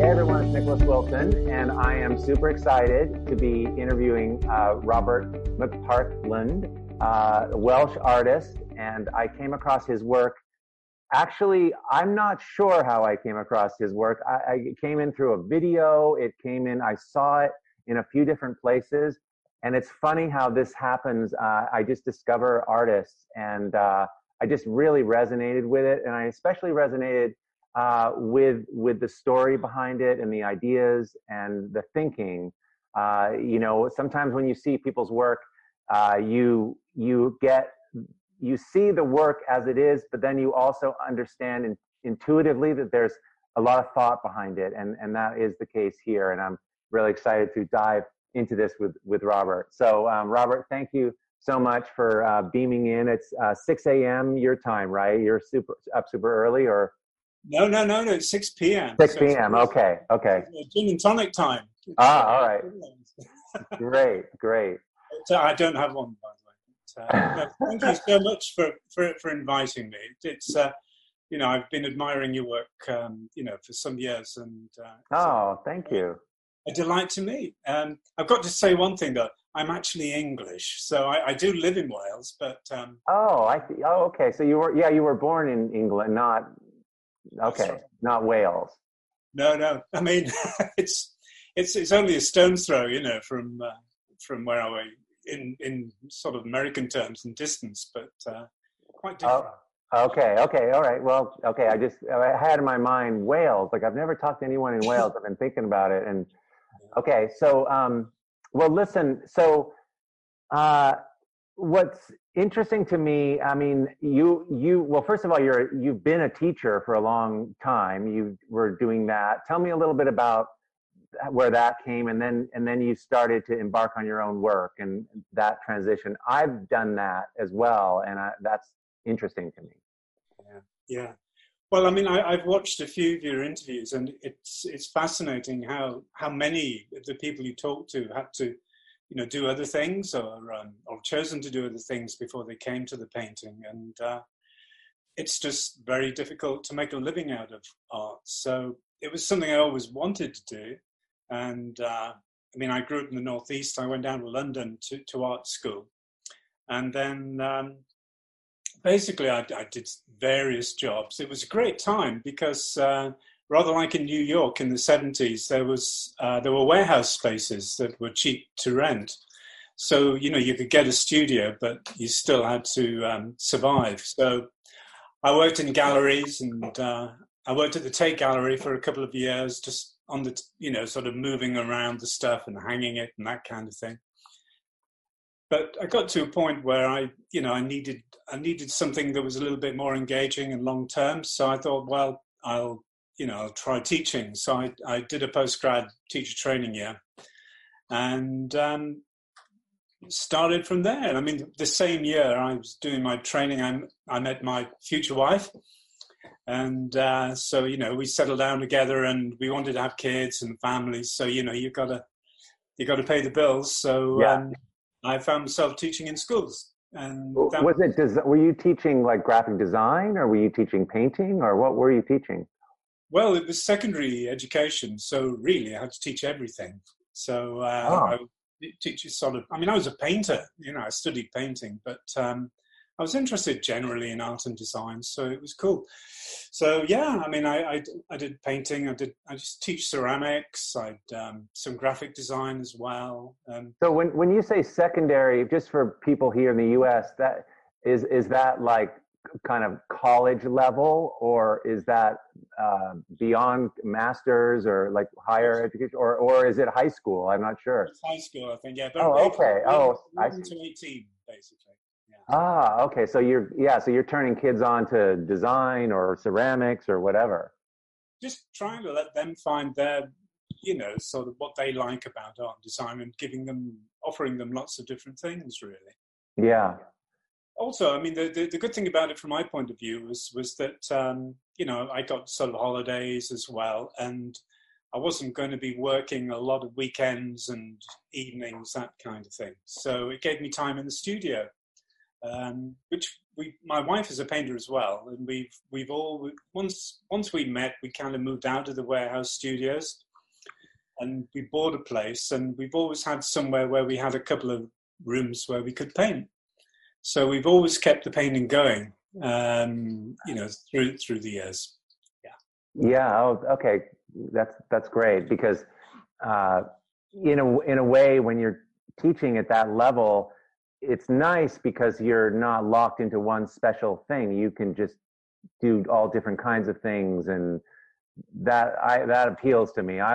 everyone, it's Nicholas Wilson, and I am super excited to be interviewing Robert McPartland, a Welsh artist, and I came across his work. Actually, I'm not sure how I came across his work. I came in through a video. I saw it in a few different places, and it's funny how this happens. I just discover artists, and I just really resonated with it, and I especially resonated with the story behind it and the ideas and the thinking. Sometimes when you see people's work, you see the work as it is, but then you also understand intuitively that there's a lot of thought behind it, and that is the case here. And I'm really excited to dive into this with Robert. So Robert, thank you so much for beaming in. It's 6 a.m. your time, right? You're up super early, or? No, it's 6 p.m. 6 p.m. Okay. Gin and tonic time. All right. Great. So I don't have one, by the way. Thank you so much for inviting me. It's I've been admiring your work for some years, and thank you. A delight to meet. I've got to say one thing though. I'm actually English, so I do live in Wales, but okay. So you were born in England, not not Wales. No. I mean, it's only a stone's throw, from where I was in sort of American terms and distance, but quite different. Okay, all right. Well, okay. I had in my mind Wales. Like I've never talked to anyone in Wales. I've been thinking about it, and okay. So, well, listen. So, what's interesting to me, I mean, well, first of all, you've been a teacher for a long time. You were doing that. Tell me a little bit about where that came, and then you started to embark on your own work and that transition. I've done that as well, and that's interesting to me. Yeah. Well, I mean, I've watched a few of your interviews, and it's fascinating how many of the people you talk to had to do other things or chosen to do other things before they came to the painting. And it's just very difficult to make a living out of art. So it was something I always wanted to do. And I grew up in the Northeast. I went down to London to art school. And then basically I did various jobs. It was a great time because rather like in New York in the 70s, there were warehouse spaces that were cheap to rent. So, you could get a studio, but you still had to survive. So I worked in galleries, and I worked at the Tate Gallery for a couple of years, just on the, sort of moving around the stuff and hanging it and that kind of thing. But I got to a point where I needed something that was a little bit more engaging and long term. So I thought, well, I'll try teaching. So I did a postgrad teacher training year, and started from there. And I mean, the same year I was doing my training, I met my future wife, and so we settled down together, and we wanted to have kids and families. So you got to pay the bills. So I found myself teaching in schools. And were you teaching like graphic design, or were you teaching painting, or what were you teaching? Well, it was secondary education, so really I had to teach everything. So I teach sort of. I mean, I was a painter. I studied painting, but I was interested generally in art and design, so it was cool. So yeah, I mean, I did painting. I just teach ceramics. I some graphic design as well. So when you say secondary, just for people here in the U.S., that is that like kind of college level, or is that beyond masters or like higher education, or is it high school? I'm not sure. It's high school, I think. Yeah. But okay. I see. To 18, basically. Yeah. Okay. So you're turning kids on to design or ceramics or whatever. Just trying to let them find their, sort of what they like about art and design, and offering them lots of different things, really. Yeah. Also, I mean, the good thing about it from my point of view was that, I got sort of holidays as well, and I wasn't going to be working a lot of weekends and evenings, that kind of thing. So it gave me time in the studio. which my wife is a painter as well, and we've all once we met, we kind of moved out of the warehouse studios, and we bought a place, and we've always had somewhere where we had a couple of rooms where we could paint. So we've always kept the painting going, through the years. Yeah. Yeah. Oh, okay. That's great, because in a way, when you're teaching at that level, it's nice because you're not locked into one special thing. You can just do all different kinds of things, and that appeals to me.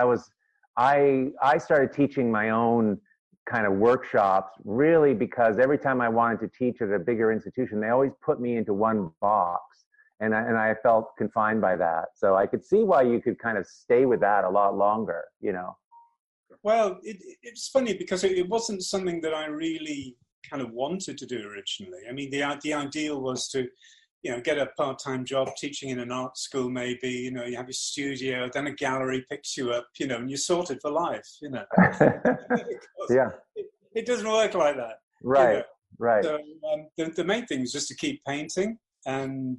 I started teaching my own kind of workshops really because every time I wanted to teach at a bigger institution, they always put me into one box, and I felt confined by that. So I could see why you could kind of stay with that a lot longer, Well, it's funny because it wasn't something that I really kind of wanted to do originally. I mean, the ideal was to, get a part-time job teaching in an art school, maybe, you have your studio, then a gallery picks you up, and you're sorted for life, Yeah. It doesn't work like that. Right, right. So the main thing is just to keep painting. And,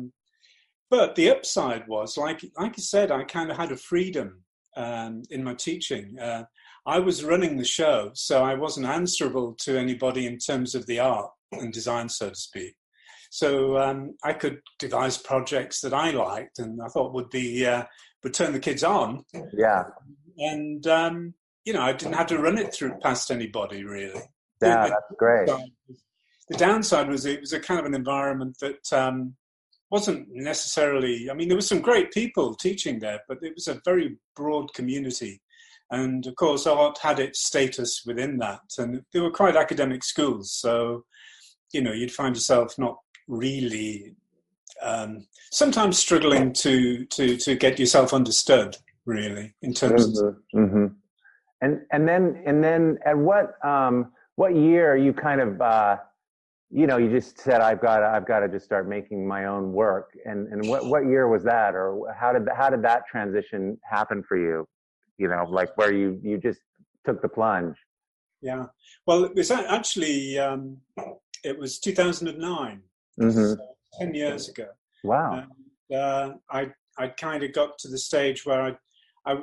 but the upside was, like you said, I kind of had a freedom in my teaching. I was running the show, so I wasn't answerable to anybody in terms of the art and design, so to speak. So I could devise projects that I liked and I thought would turn the kids on. Yeah. And, I didn't have to run it through past anybody, really. Yeah, that's great. The downside was it was a kind of an environment that wasn't necessarily, I mean, there were some great people teaching there, but it was a very broad community. And of course, art had its status within that. And they were quite academic schools. So, you'd find yourself not really, sometimes struggling to get yourself understood, really, in terms of. Mm-hmm. And then at what year you kind of, you just said, I've got to just start making my own work. And what year was that? Or how did that transition happen for you? Like where you just took the plunge? Yeah. Well, it was actually, it was 2009, mm-hmm. So 10 years ago. Wow. And I kind of got to the stage where I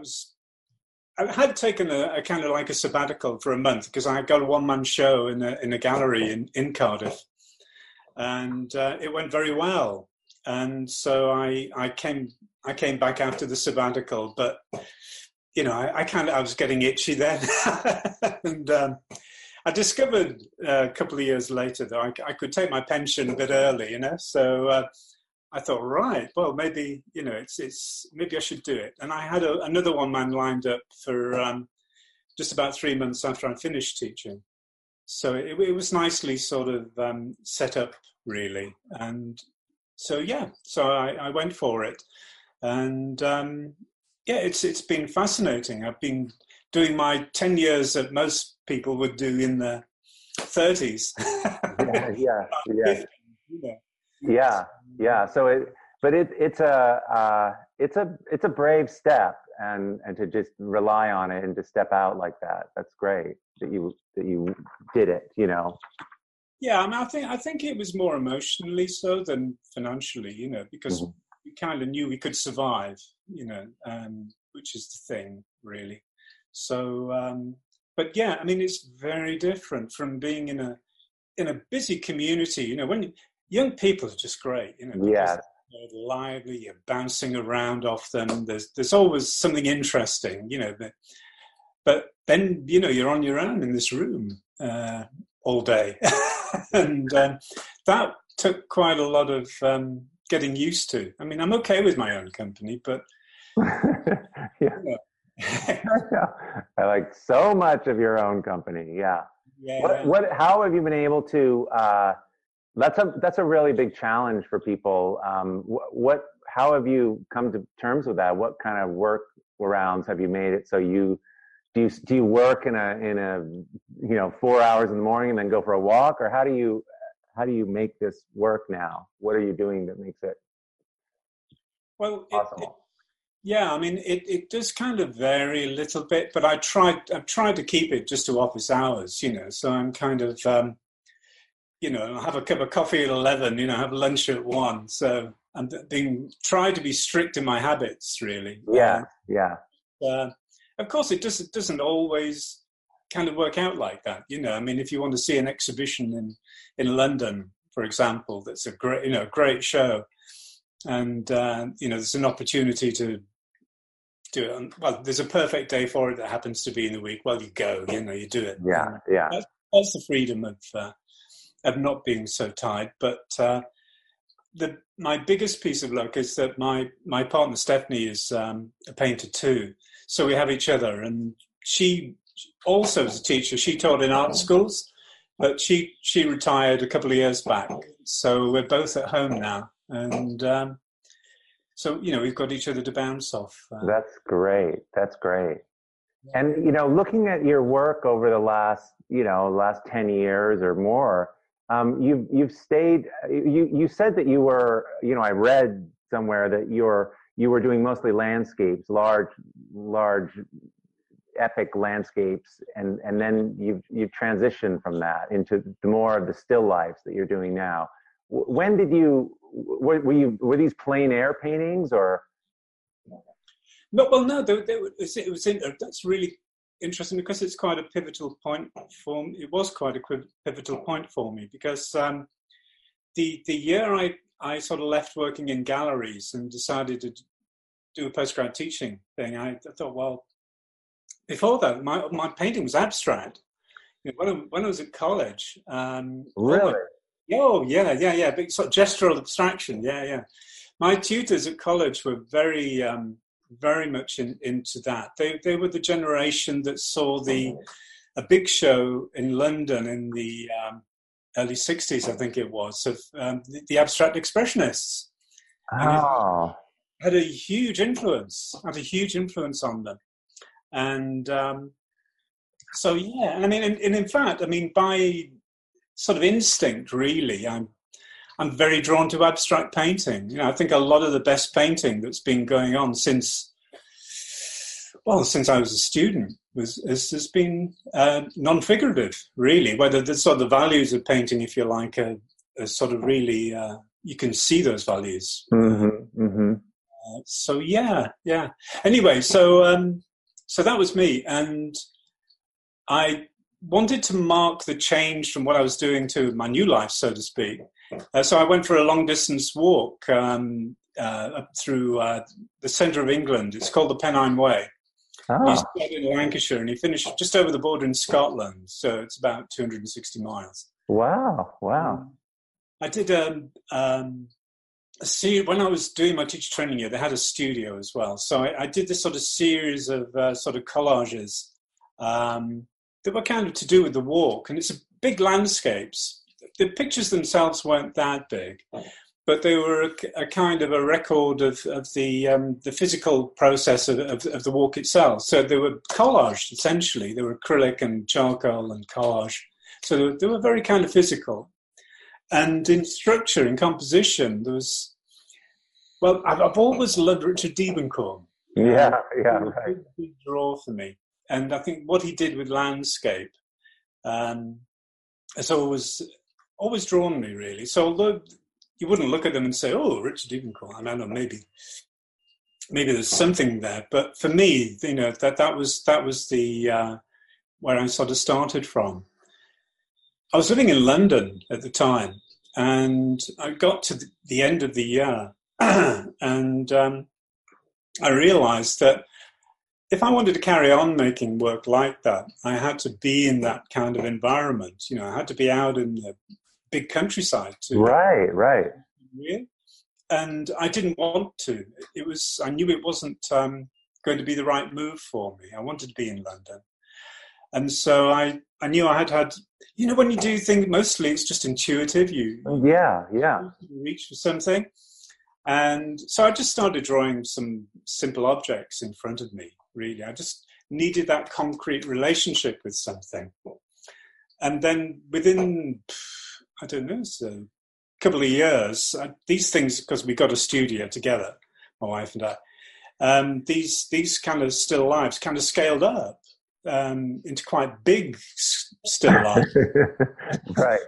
had taken a kind of like a sabbatical for a month because I got a one-man show in a gallery in Cardiff, and it went very well. And so I came back after the sabbatical, but I was getting itchy then, and I discovered a couple of years later that I could take my pension a bit early, So I thought, right, well, maybe maybe I should do it. And I had another one man lined up for just about 3 months after I finished teaching. So it was nicely sort of set up, really. And so I went for it, and it's been fascinating. I've been doing my 10 years that most people would do in their 30s. Yeah. So it's a brave step, and to just rely on it and to step out like that. That's great that you did it. Yeah, I mean, I think it was more emotionally so than financially. Because mm-hmm. we kind of knew we could survive. Which is the thing, really. So, but yeah, I mean, it's very different from being in a busy community. When young people are just great. Yeah. They're lively. You're bouncing around off them. There's always something interesting. But then you're on your own in this room all day, and that took quite a lot of getting used to. I mean, I'm okay with my own company, but. Yeah. I like so much of your own company. Yeah. How have you been able to that's a really big challenge for people. How have you come to terms with that? What kind of workarounds have you made it so do you work in a 4 hours in the morning and then go for a walk, or how do you make this work now? What are you doing that makes it possible? Yeah, I mean, it does kind of vary a little bit, but I've tried to keep it just to office hours, so I'm kind of, I have a cup of coffee at 11, have lunch at 1. So I'm try to be strict in my habits, really. Yeah, yeah. Of course, it doesn't always kind of work out like that. I mean, if you want to see an exhibition in London, for example, that's a great show, and there's an opportunity to do it. Well, there's a perfect day for it that happens to be in the week. Well, you go, you do it. Yeah, yeah. That's the freedom of not being so tied. But my biggest piece of luck is that my partner Stephanie is a painter too, so we have each other. And she also is a teacher. She taught in art schools, but she retired a couple of years back. So we're both at home now, and so we've got each other to bounce off. That's great. That's great. And looking at your work over the last 10 years or more, you've stayed. You said that you were. I read somewhere that you were doing mostly landscapes, large, epic landscapes, and then you've transitioned from that into more of the still lifes that you're doing now. When did were these plein air paintings or? No, well, no. That's really interesting because it's quite a pivotal point for me. It was quite a pivotal point for me because the year I sort of left working in galleries and decided to do a postgrad teaching thing, I thought, well, before that, my painting was abstract. When I was at college, really. Oh, yeah. Big sort of gestural abstraction. Yeah. My tutors at college were very much into that. They were the generation that saw a big show in London in the early 60s, I think it was, of the abstract expressionists. Oh. Had a huge influence on them. And so, yeah, I mean, and in fact, I mean, by sort of instinct, really, I'm very drawn to abstract painting. I think a lot of the best painting that's been going on since I was a student has been non-figurative, really. Whether the sort of the values of painting, if you like, are sort of really you can see those values. Mm-hmm, mm-hmm. So yeah. Anyway, so that was me, and I wanted to mark the change from what I was doing to my new life, so to speak. So I went for a long-distance walk up through the centre of England. It's called the Pennine Way. Oh. He started in Lancashire and he finished just over the border in Scotland, so it's about 260 miles. Wow. I did when I was doing my teacher training year, they had a studio as well. So I did this sort of series of sort of collages that were kind of to do with the walk. And it's big landscapes. The pictures themselves weren't that big, but they were a kind of a record of the physical process of the walk itself. So they were collaged, essentially. They were acrylic and charcoal and collage. So they were very kind of physical. And in structure, in composition, there was... Well, I've always loved Richard Diebenkorn. Yeah, right. Big draw for me. And I think what he did with landscape has always drawn me, really. So although you wouldn't look at them and say, oh, Richard Diebenkorn, I don't know, maybe there's something there. But for me, that was the where I sort of started from. I was living in London at the time, and I got to the end of the year, and I realized that if I wanted to carry on making work like that, I had to be in that kind of environment. I had to be out in the big countryside too. Right. And I didn't want to. I knew it wasn't going to be the right move for me. I wanted to be in London. And so I knew I had, when you do things, mostly it's just intuitive. You reach for something. And so I just started drawing some simple objects in front of me, really. I just needed that concrete relationship with something. And then within, I don't know, a couple of years, these things, because we got a studio together, my wife and I, these kind of still lives kind of scaled up into quite big still lives. Right.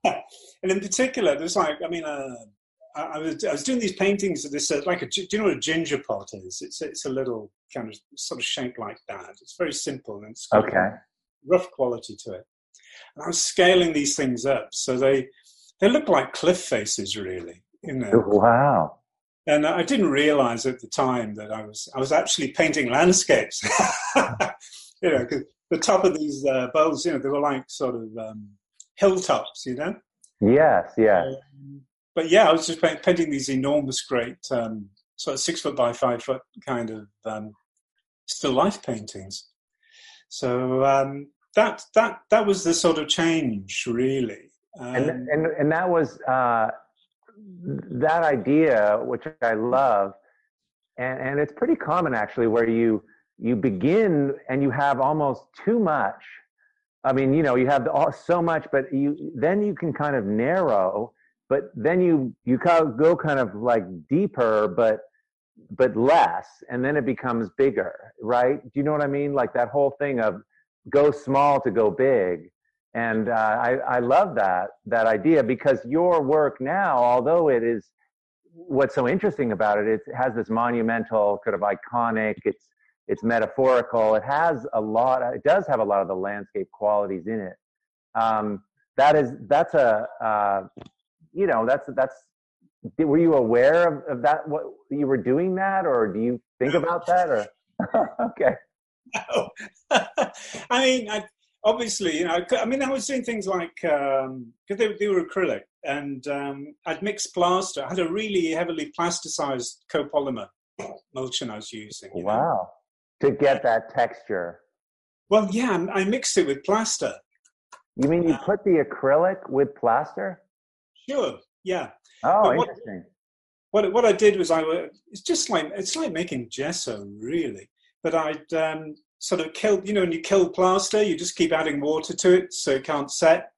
And in particular, there's like, I mean, I was doing these paintings of this, like do you know what a ginger pot is? It's a little kind of sort of shaped like that. It's very simple and it's got Okay. rough quality to it. And I was scaling these things up, so they look like cliff faces, really, you know. Wow. And I didn't realize at the time that I was actually painting landscapes. You know, because the top of these bowls, you know, they were like sort of hilltops, you know. Yes, yes. But yeah, I was just painting these enormous, great, sort of 6 foot by 5 foot kind of still life paintings. So that was the sort of change, really. And that was that idea, which I love, and it's pretty common actually, where you begin and you have almost too much. I mean, you know, you have so much, but then you can kind of narrow, but then you go kind of like deeper, but less, and then it becomes bigger, right? Do you know what I mean? Like that whole thing of go small to go big. And I love that idea, because your work now, although it is, what's so interesting about it, it has this monumental, kind of iconic, it's metaphorical, it does have a lot of the landscape qualities in it. Were you aware of that, what you were doing that, or do you think about that, or? Okay. No. I mean, obviously, you know, I mean, I was doing things like, because they were acrylic, and I'd mixed plaster. I had a really heavily plasticized copolymer emulsion I was using. Wow. To get that texture. Well, yeah, I mixed it with plaster. You mean you put the acrylic with plaster? Sure, yeah. Oh, interesting. What I did was it's like making gesso, really. But I'd sort of killed, you know, when you kill plaster, you just keep adding water to it so it can't set.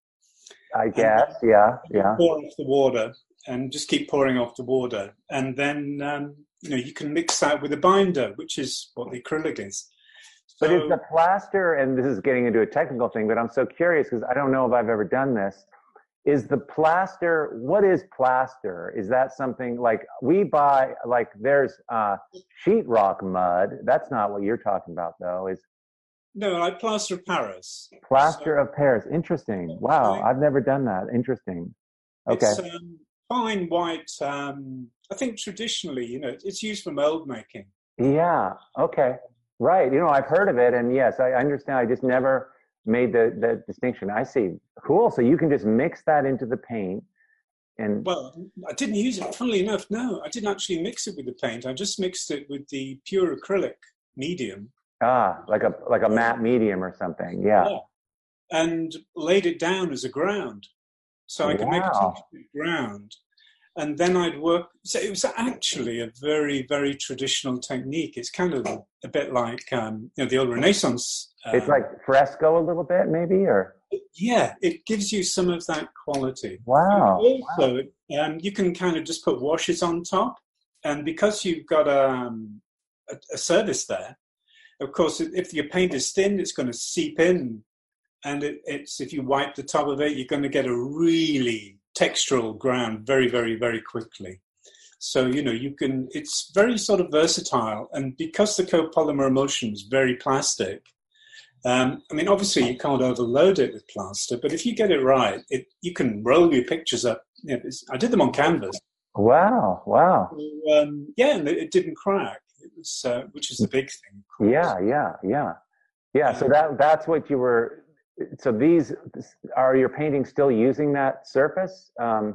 I guess, yeah. Pour off the water and just keep pouring off the water. And then, you know, you can mix that with a binder, which is what the acrylic is. But is the plaster, and this is getting into a technical thing, but I'm so curious because I don't know if I've ever done this. Is the plaster, what is plaster? Is that something like we buy, like there's sheetrock mud. That's not what you're talking about, though, is? No, like plaster of Paris. Plaster of Paris. Interesting. Wow, I've never done that. Interesting. Okay. It's fine white. I think traditionally, you know, it's used for mold making. Yeah. Okay. Right. You know, I've heard of it, and yes, I understand. I just never made the distinction. I see. Cool. So you can just mix that into the paint. And well, I didn't use it. Funnily enough, no, I didn't actually mix it with the paint. I just mixed it with the pure acrylic medium. Like a matte medium or something. Yeah. And laid it down as a ground, so I could make a textured ground. And then I'd work. So it was actually a very, very traditional technique. It's kind of a bit like you know, the old Renaissance. It's like fresco a little bit, maybe, or yeah, it gives you some of that quality. Wow. And also, you can kind of just put washes on top, and because you've got a surface there, of course, if your paint is thin, it's going to seep in, and it's if you wipe the top of it, you're going to get a really textural ground very, very, very quickly. So, you know, it's very sort of versatile. And because the copolymer emulsion is very plastic, I mean, obviously you can't overload it with plaster, but if you get it right, you can roll your pictures up. You know, I did them on canvas. Wow. So, yeah, and it didn't crack. It was, which is the big thing. Yeah. So that's what you were. So are your paintings still using that surface? No.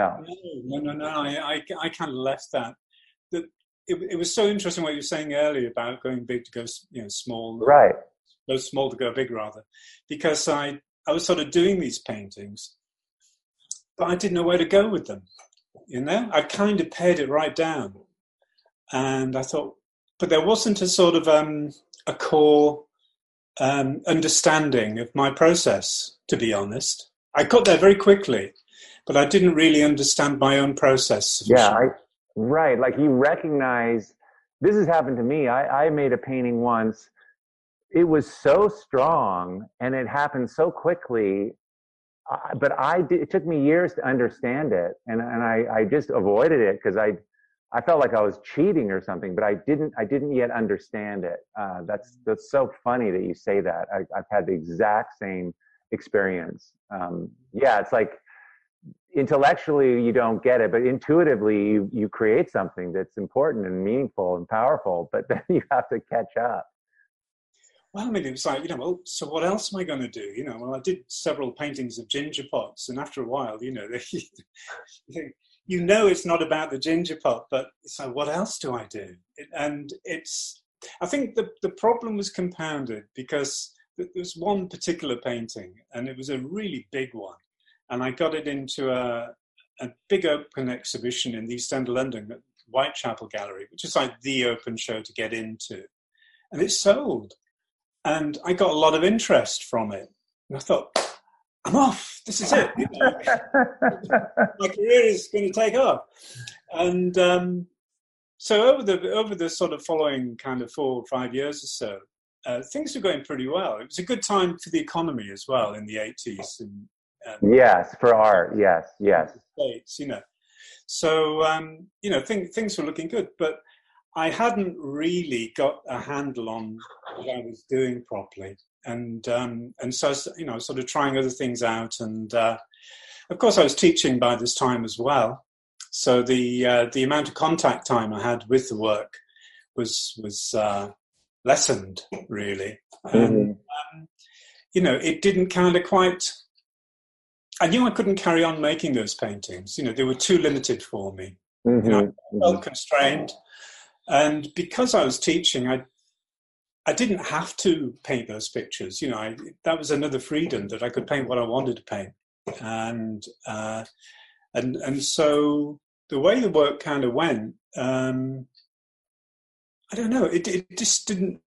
I kind of left that. It was so interesting what you were saying earlier about going big to go, you know, small. Right. Go small to go big, rather, because I was sort of doing these paintings, but I didn't know where to go with them. You know, I kind of pared it right down, and I thought, but there wasn't a sort of a core understanding of my process, to be honest. I got there very quickly, but I didn't really understand my own process. Yeah, right. Like you recognize, this has happened to me. I made a painting once. It was so strong and it happened so quickly. but it took me years to understand it, and I just avoided it because I felt like I was cheating or something, but I didn't yet understand it. That's so funny that you say that. I've had the exact same experience. Yeah, it's like intellectually you don't get it, but intuitively you create something that's important and meaningful and powerful, but then you have to catch up. Well, I mean, it was like, well, so what else am I going to do? Well, I did several paintings of ginger pots, and after a while, it's not about the ginger pot, but it's like, what else do I do? I think the problem was compounded because there was one particular painting, and it was a really big one, and I got it into a big open exhibition in the East End of London at Whitechapel Gallery, which is like the open show to get into, and it sold. And I got a lot of interest from it. And I thought, I'm off. This is it. My career is going to take off. And so over the sort of following kind of 4 or 5 years or so, things were going pretty well. It was a good time for the economy as well in the 80s. Yes, for art. Yes. States, So, things were looking good. But I hadn't really got a handle on what I was doing properly, and so I was sort of trying other things out, and of course I was teaching by this time as well. So the amount of contact time I had with the work was lessened really, and it didn't kind of quite. I knew I couldn't carry on making those paintings. They were too limited for me. I felt constrained. And because I was teaching, I didn't have to paint those pictures. That was another freedom that I could paint what I wanted to paint. And so the way the work kind of went, I don't know. It just didn't.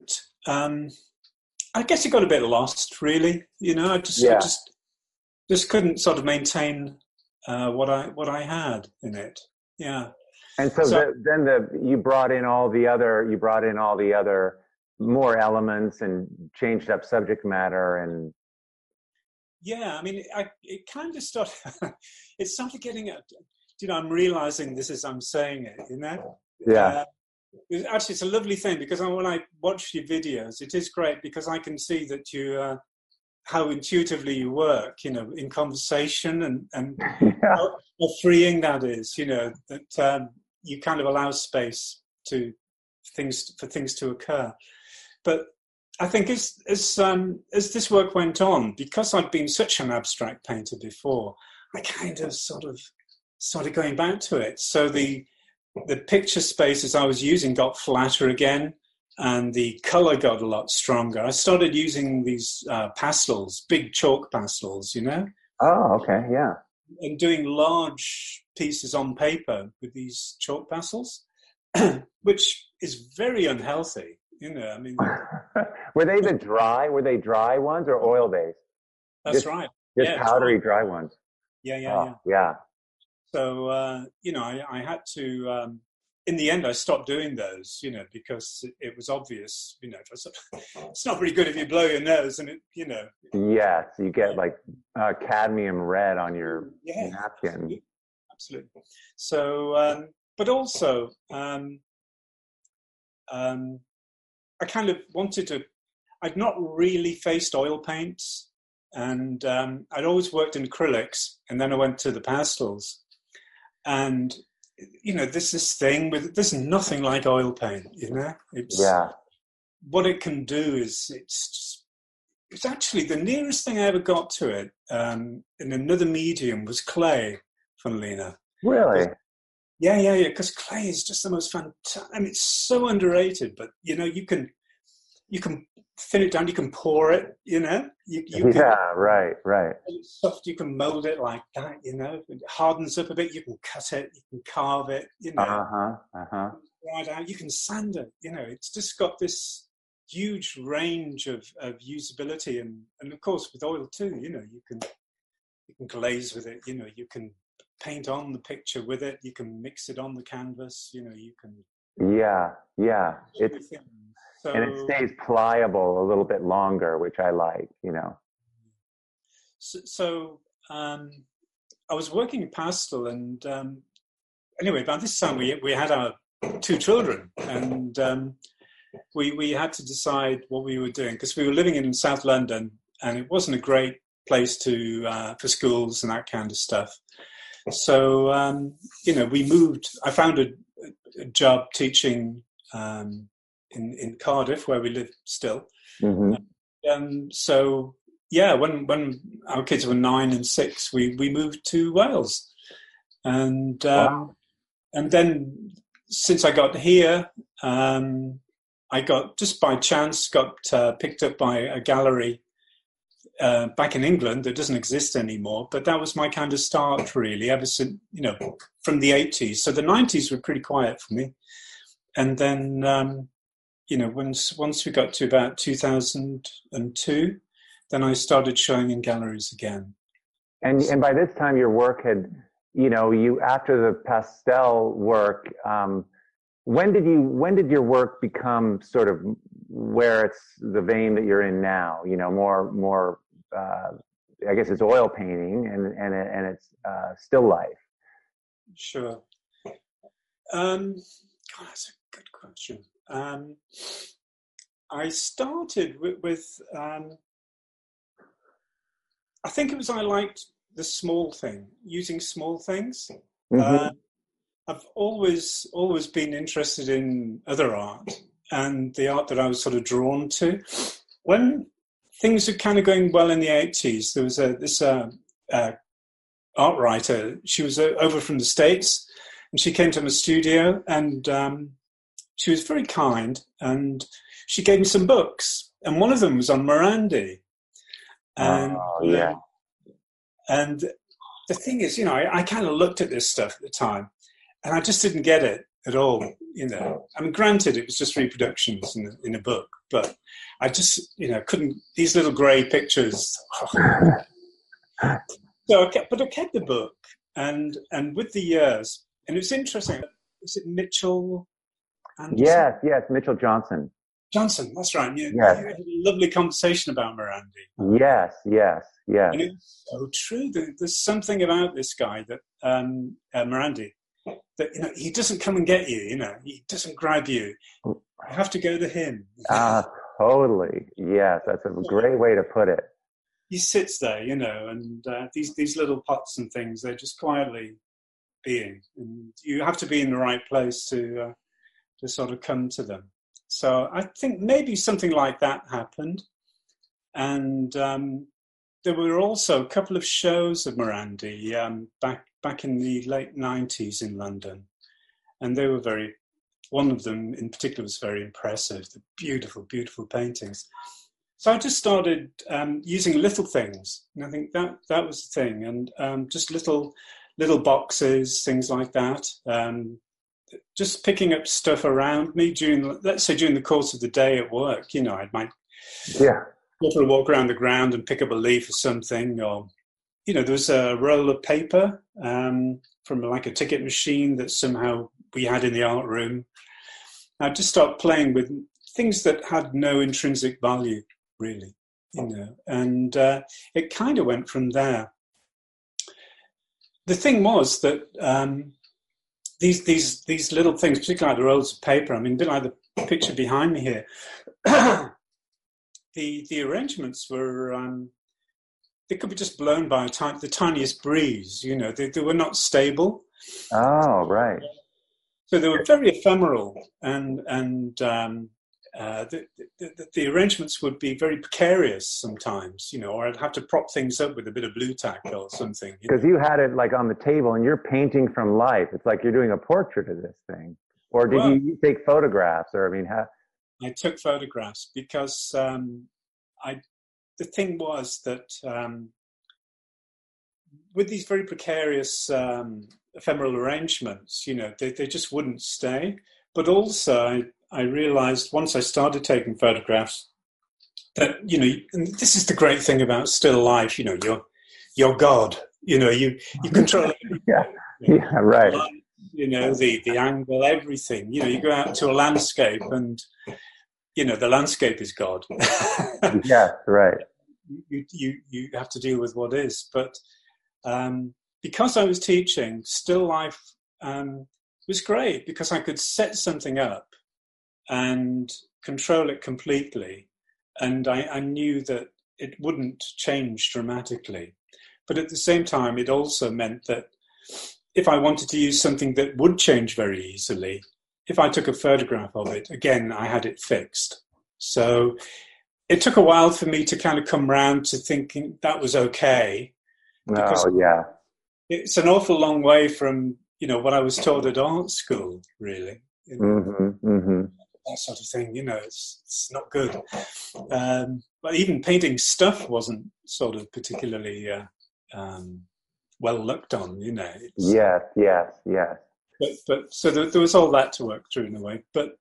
I guess it got a bit lost, really. I just couldn't sort of maintain what I had in it. Yeah. And so you brought in all the other more elements and changed up subject matter and. Yeah, I mean, it kind of started. It started getting. I'm realizing this as I'm saying it. Yeah. Actually, it's a lovely thing because when I watch your videos, it is great because I can see that you. How intuitively you work, in conversation and how freeing that is, that you kind of allow space for things to occur. But I think as this work went on, because I'd been such an abstract painter before, I kind of sort of started going back to it. So the picture spaces I was using got flatter again. And the color got a lot stronger. I started using these pastels, big chalk pastels, Oh, okay, yeah. And doing large pieces on paper with these chalk pastels, which is very unhealthy, I mean. Were they dry ones or oil based? That's right. Just powdery dry ones. Yeah. So, I had to. In the end, I stopped doing those, because it was obvious, it's not very good if you blow your nose and Yes, you get like cadmium red on your napkin. Absolutely. So, but also, I kind of wanted to. I'd not really faced oil paints, and I'd always worked in acrylics, and then I went to the pastels, and. There's this thing there's nothing like oil paint, It's what it can do is it's actually the nearest thing I ever got to it in another medium was clay, funnily enough. Really? Yeah. Because clay is just the most fantastic. I mean, it's so underrated, but you can thin it down, you can pour it, you can, right. It's soft, you can mold it like that, it hardens up a bit, you can cut it, you can carve it, right out, you can sand it, it's just got this huge range of usability, and of course with oil too, you can glaze with it, you can paint on the picture with it, you can mix it on the canvas, you can it's and it stays pliable a little bit longer, which I like, So I was working in Pastoral, and anyway, by this time we had our 2 children, and we had to decide what we were doing, because we were living in South London, and it wasn't a great place to for schools and that kind of stuff. So we moved. I found a job teaching in Cardiff, where we live still. Mm-hmm. So yeah, when our kids were 9 and 6, we moved to Wales, and Wow. and then since I got here, I got, just by chance, picked up by a gallery back in England that doesn't exist anymore. But that was my kind of start, really, ever since, from the 80s. So the 90s were pretty quiet for me. And then, once we got to about 2002, then I started showing in galleries again. And by this time, your work had, you, after the pastel work, when did your work become sort of where it's the vein that you're in now? More. I guess it's oil painting and it's still life. Sure. God, that's a good question. I started with I think it was, I liked the small thing, using small things. Mm-hmm. I've always been interested in other art, and the art that I was sort of drawn to. When things were kind of going well in the 80s, there was this art writer. She was over from the States, and she came to my studio, and she was very kind, and she gave me some books, and one of them was on Morandi. And, yeah. And the thing is, I kind of looked at this stuff at the time, and I just didn't get it at all. I mean, granted, it was just reproductions in a book, but I just, couldn't. These little grey pictures. So, I kept the book, and with the years, and it was interesting. Is it Mitchell Anderson? Yes, Mitchell Johnson. Johnson, that's right. You Yes. had a lovely conversation about Morandi. Yes. And it's so true. There's something about this guy, that Morandi, that he doesn't come and get you. He doesn't grab you. You have to go to him. Totally. Yes, that's a great way to put it. He sits there, and these little pots and things, they're just quietly being, and you have to be in the right place to sort of come to them. So I think maybe something like that happened. And there were also a couple of shows of Morandi back in the late 90s in London. And they were one of them in particular was very impressive, the beautiful, beautiful paintings. So I just started using little things. And I think that was the thing. And just little boxes, things like that. Just picking up stuff around me during the course of the day at work. I might go for a walk around the ground and pick up a leaf or something, or there was a roll of paper from like a ticket machine that somehow we had in the art room. I just started playing with things that had no intrinsic value, really, and it kind of went from there. The thing was that these little things, particularly like the rolls of paper, I mean, a bit like the picture behind me here, the arrangements were, they could be just blown by the tiniest breeze, they were not stable. Oh, right. So they were very ephemeral, and the arrangements would be very precarious sometimes, or I'd have to prop things up with a bit of blue tack or something. Because you had it like on the table and you're painting from life. It's like you're doing a portrait of this thing. Or did you take photographs? Or I took photographs because the thing was that with these very precarious ephemeral arrangements, they just wouldn't stay. But also I realized once I started taking photographs that, and this is the great thing about still life, you're God, you control everything. Right. The angle, everything, you go out to a landscape and, the landscape is God. Yes, right. You have to deal with what is. But because I was teaching, still life was great because I could set something up and control it completely. And I knew that it wouldn't change dramatically. But at the same time, it also meant that if I wanted to use something that would change very easily, if I took a photograph of it, again, I had it fixed. So it took a while for me to kind of come round to thinking that was okay. Because it's an awful long way from, what I was taught at art school, really. That sort of thing, it's not good. But even painting stuff wasn't sort of particularly well looked on, Yes. But so there was all that to work through in a way. But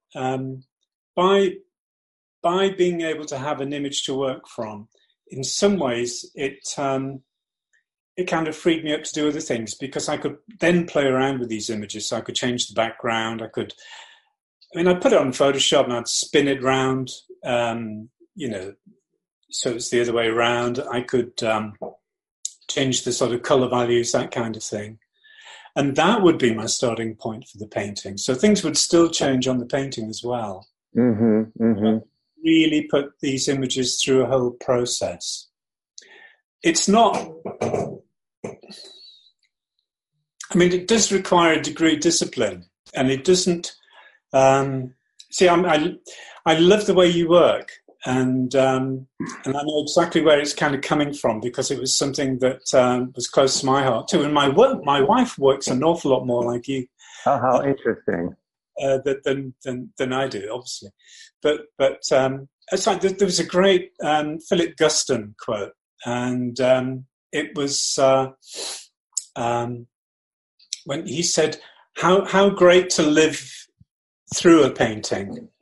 by being able to have an image to work from, in some ways it kind of freed me up to do other things because I could then play around with these images. So I could change the background. I'd put it on Photoshop and I'd spin it round, so it's the other way around. I could change the sort of color values, that kind of thing. And that would be my starting point for the painting. So things would still change on the painting as well. Really put these images through a whole process. It's not... it does require a degree of discipline. And it doesn't... I love the way you work. And I know exactly where it's kind of coming from because it was something that was close to my heart too. And my wife works an awful lot more like you. Oh, how interesting! Than I do, obviously. But it's like there was a great Philip Guston quote, and it was when he said, "How great to live through a painting,"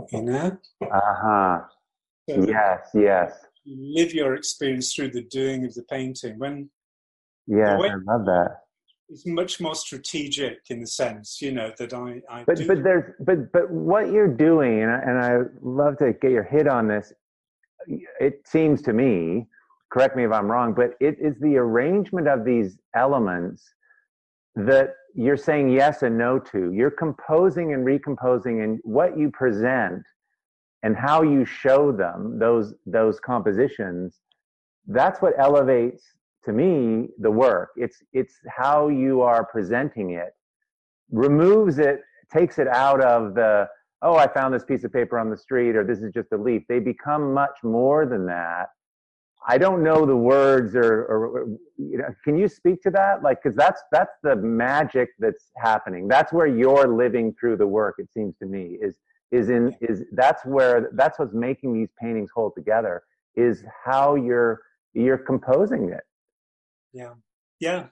So yes. You live your experience through the doing of the painting. I love that. It's much more strategic in the sense, that I but, do. But what you're doing, and I love to get your hit on this. It seems to me, correct me if I'm wrong, but it is the arrangement of these elements that you're saying yes and no to. You're composing and recomposing, and what you present and how you show them those compositions, that's what elevates, to me, the work. It's how you are presenting it, removes it, takes it out of the, I found this piece of paper on the street, or this is just a leaf. They become much more than that. I don't know the words, or can you speak to that? Because that's the magic that's happening. That's where you're living through the work. It seems to me that's what's making these paintings hold together, is how you're composing it. Yeah.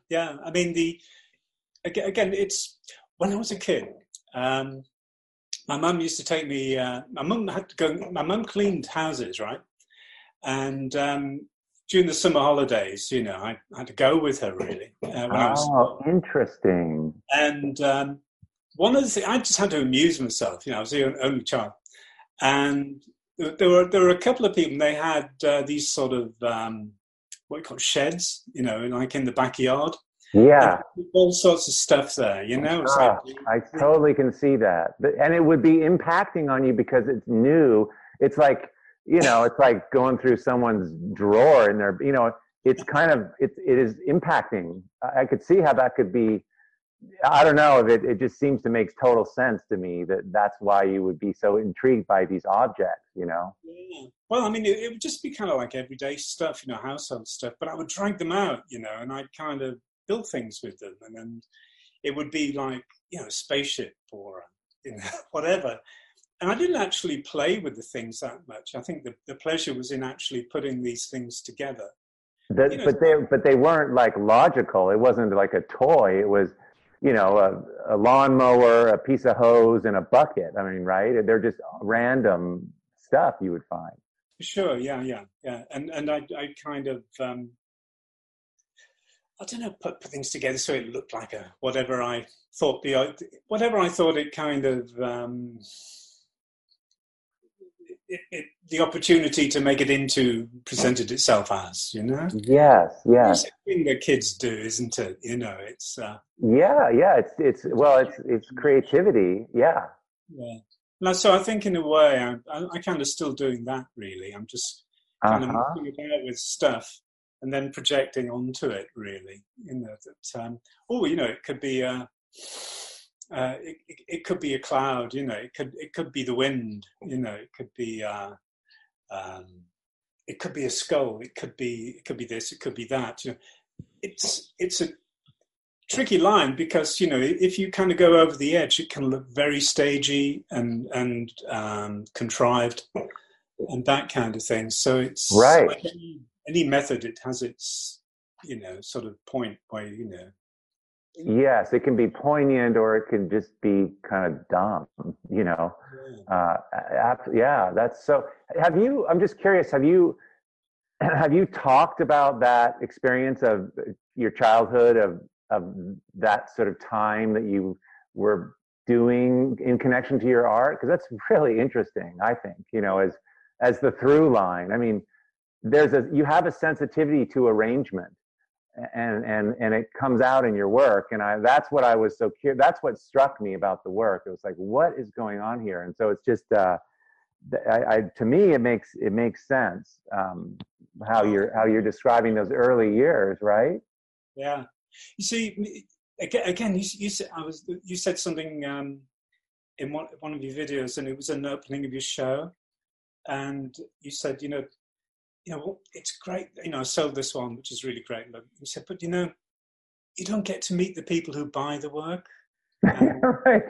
Again, it's when I was a kid. My mum used to take me. My mum cleaned houses, right? And during the summer holidays, I had to go with her really. Interesting. And one of the things, I just had to amuse myself. I was the only child, and there were a couple of people. And they had these sort of what you call sheds, like in the backyard. Yeah, all sorts of stuff there. It's I totally can see that, and it would be impacting on you because it's new. It's like it's like going through someone's drawer in their. It's kind of it is impacting. I could see how that could be. I don't know if it just seems to make total sense to me that's why you would be so intrigued by these objects, Yeah. Well, it would just be kind of like everyday stuff, household stuff, but I would drag them out, and I'd kind of build things with them. And then it would be like, a spaceship or, whatever. And I didn't actually play with the things that much. I think the pleasure was in actually putting these things together. But they weren't like logical. It wasn't like a toy. It was, a lawnmower, a piece of hose, and a bucket. Right? They're just random stuff you would find. Sure, yeah. And I kind of, I don't know, put things together so it looked like whatever I thought it kind of, the opportunity to make it into presented itself as, you know. Yes, yes. It's a thing that kids do, isn't it? You know, it's Yeah. It's creativity. Yeah. yeah. Now, so I think in a way, I kind of still doing that. Really, I'm just kind of moving about with stuff and then projecting onto it. Really, you know that. You know, it could be it could be a cloud. You know, it could be the wind. You know, it could be a skull. It could be this. It could be that. You know, it's a tricky line because, you know, if you kind of go over the edge, it can look very stagey and contrived and that kind of thing. So it's right. Like any method, it has its, you know, sort of point where, you know. Yes, it can be poignant or it can just be kind of dumb, you know. Yeah, that's so. I'm just curious, have you talked about that experience of your childhood, of that sort of time that you were doing in connection to your art? Because that's really interesting, I think, you know, as the through line. I mean, you have a sensitivity to arrangement, and it comes out in your work. And that's what I was so curious. That's what struck me about the work. It was like, what is going on here? And so it's just, to me, it makes sense, how you're describing those early years, right? Yeah. You see, again, you said something in one of your videos, and it was an opening of your show, and you said, you know, it's great. You know, I sold this one, which is really great. You said, but you know, you don't get to meet the people who buy the work. Right.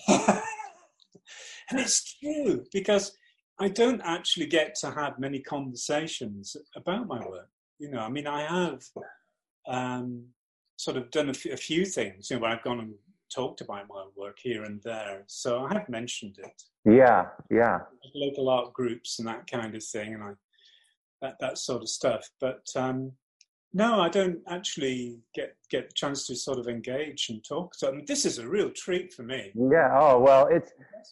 And it's true, because I don't actually get to have many conversations about my work. You know, I mean, I have sort of done a few things, you know, where I've gone and talked about my work here and there. So I have mentioned it. Yeah. Local art groups and that kind of thing, and that sort of stuff. But no, I don't actually get the chance to sort of engage and talk. So I mean, this is a real treat for me. Yeah. Oh well, it's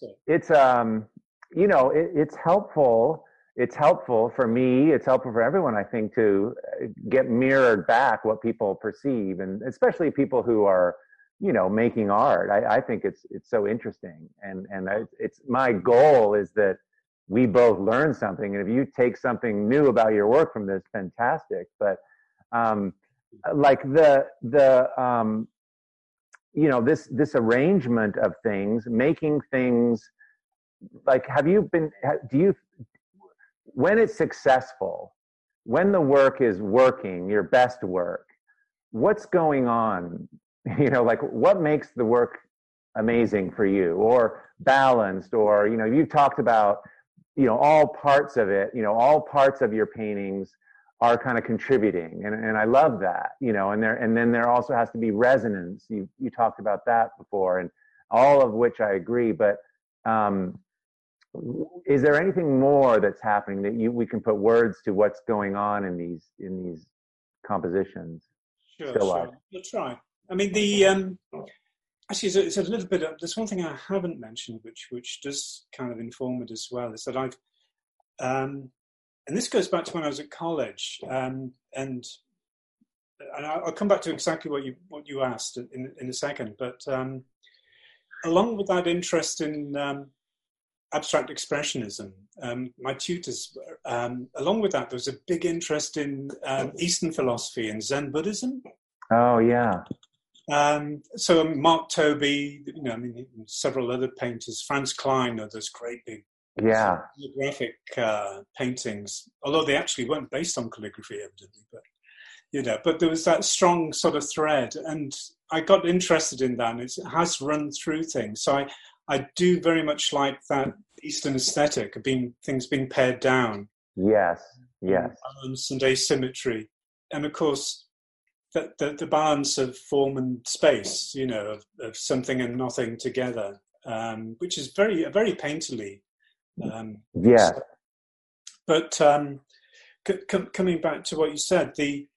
you know, it's helpful. It's helpful for me. It's helpful for everyone, I think, to get mirrored back what people perceive, and especially people who are, you know, making art. I think it's so interesting, and it's my goal is that we both learn something. And if you take something new about your work from this, fantastic. But like the you know, this arrangement of things, making things, like, when it's successful, when the work is working, your best work, what's going on? You know, like, what makes the work amazing for you, or balanced, or, you know, you talked about, you know, all parts of it, you know, all parts of your paintings are kind of contributing. And I love that, you know, and then there also has to be resonance. You talked about that before, and all of which I agree. But is there anything more that's happening that we can put words to what's going on in these compositions? Sure. We'll try. I mean, actually, it's a little bit. There's one thing I haven't mentioned, which does kind of inform it as well. Is that I've, and this goes back to when I was at college, and I'll come back to exactly what you asked in a second. But along with that interest in abstract expressionism, my tutors, along with that, there was a big interest in Eastern philosophy and Zen Buddhism. Oh yeah. So Mark Tobey, you know, I mean, several other painters, Franz Klein, those great big calligraphic paintings, although they actually weren't based on calligraphy, evidently, but, you know, but there was that strong sort of thread, and I got interested in that, and it has run through things. So I do very much like that Eastern aesthetic of things being pared down. Yes. Balance and asymmetry. And of course, the balance of form and space, you know, of something and nothing together, which is very painterly. Yeah. But coming back to what you said,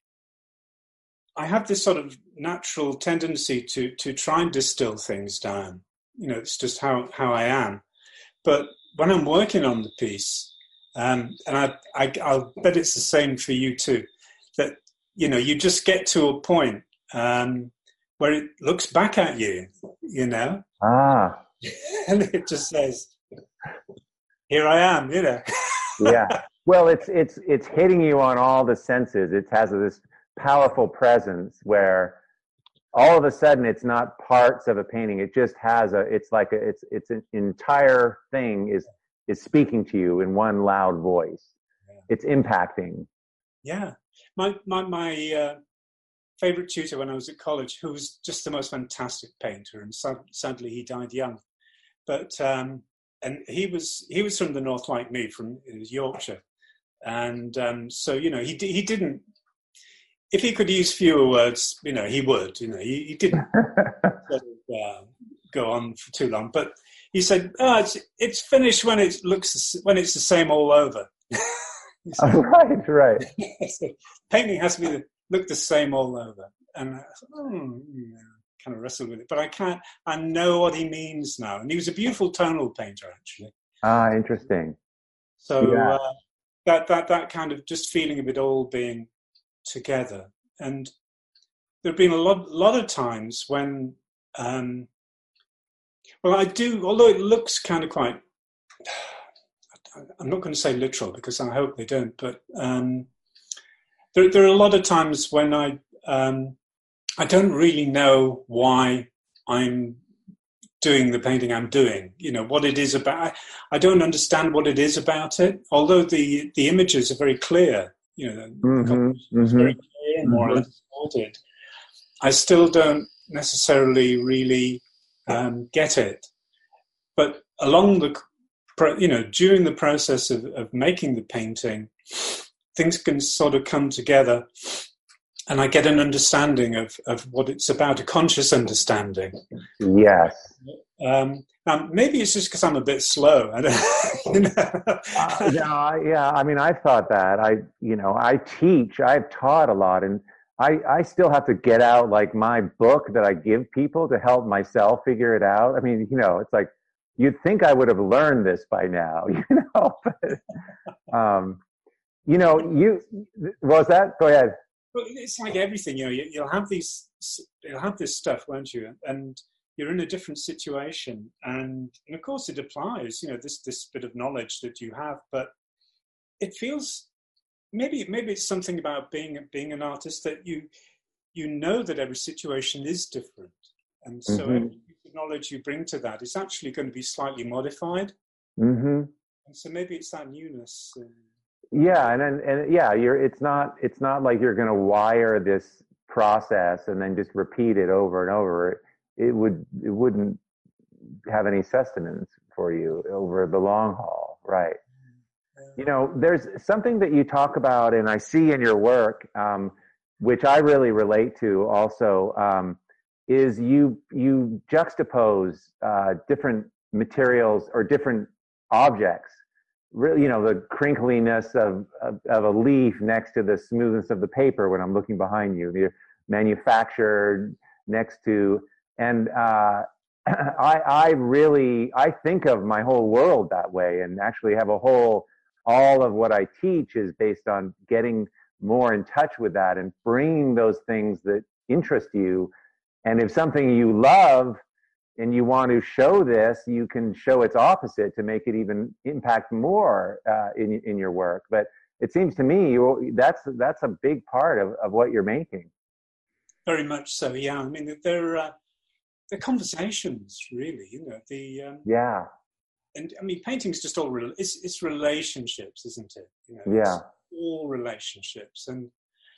I have this sort of natural tendency to try and distill things down. You know, it's just how I am. But when I'm working on the piece, And I'll bet it's the same for you too. That you just get to a point where it looks back at you, Ah, and it just says, "Here I am," yeah. Well, it's hitting you on all the senses. It has this powerful presence where all of a sudden it's not parts of a painting. It just has it's an entire thing is speaking to you in one loud voice. Yeah. It's impacting. Yeah. My favorite tutor when I was at college, who was just the most fantastic painter, and sadly he died young. But and he was from the north like me, from Yorkshire, and so he didn't. If he could use fewer words, he would. He didn't go on for too long. But he said, "It's finished when it's the same all over." Right. So painting has to look the same all over, and I thought, kind of wrestled with it. But I know what he means now, and he was a beautiful tonal painter, actually. Ah, interesting. So yeah. that kind of just feeling of it all being together. And there have been a lot of times when I do, although it looks kind of quite, I'm not going to say literal because I hope they don't, but there are a lot of times when I don't really know why I'm doing the painting I'm doing, what it is about. I don't understand what it is about it, although the images are very clear. The composition is very clear and more or less sorted. I still don't necessarily really get it. But along during the process of making the painting, things can sort of come together, and I get an understanding of what it's about, a conscious understanding. Yes. Now, maybe it's just because I'm a bit slow. Yeah. I mean, I've thought that. I teach. I've taught a lot, and I still have to get out like my book that I give people to help myself figure it out. I mean, it's like you'd think I would have learned this by now, But, was that? Go ahead. Well, it's like everything, you'll have this stuff, won't you? And you're in a different situation, and of course it applies, this bit of knowledge that you have, but it feels maybe it's something about being an artist that you know that every situation is different, and so every piece of knowledge you bring to that is actually going to be slightly modified, and so maybe it's that newness. Yeah, and yeah, it's not like you're going to wire this process and then just repeat it over and over. It wouldn't have any sustenance for you over the long haul, right? There's something that you talk about, and I see in your work, which I really relate to also, is you juxtapose different materials or different objects. Really, the crinkliness of a leaf next to the smoothness of the paper when I'm looking behind you. You're manufactured next to, and I think of my whole world that way, and actually have all of what I teach is based on getting more in touch with that and bringing those things that interest you. And if something you love and you want to show this, you can show its opposite to make it even impact more in your work. But it seems to me that's a big part of what you're making. Very much so, yeah. I mean, they're conversations, really. Yeah. And I mean, painting's just all it's relationships, isn't it? Yeah. All relationships, and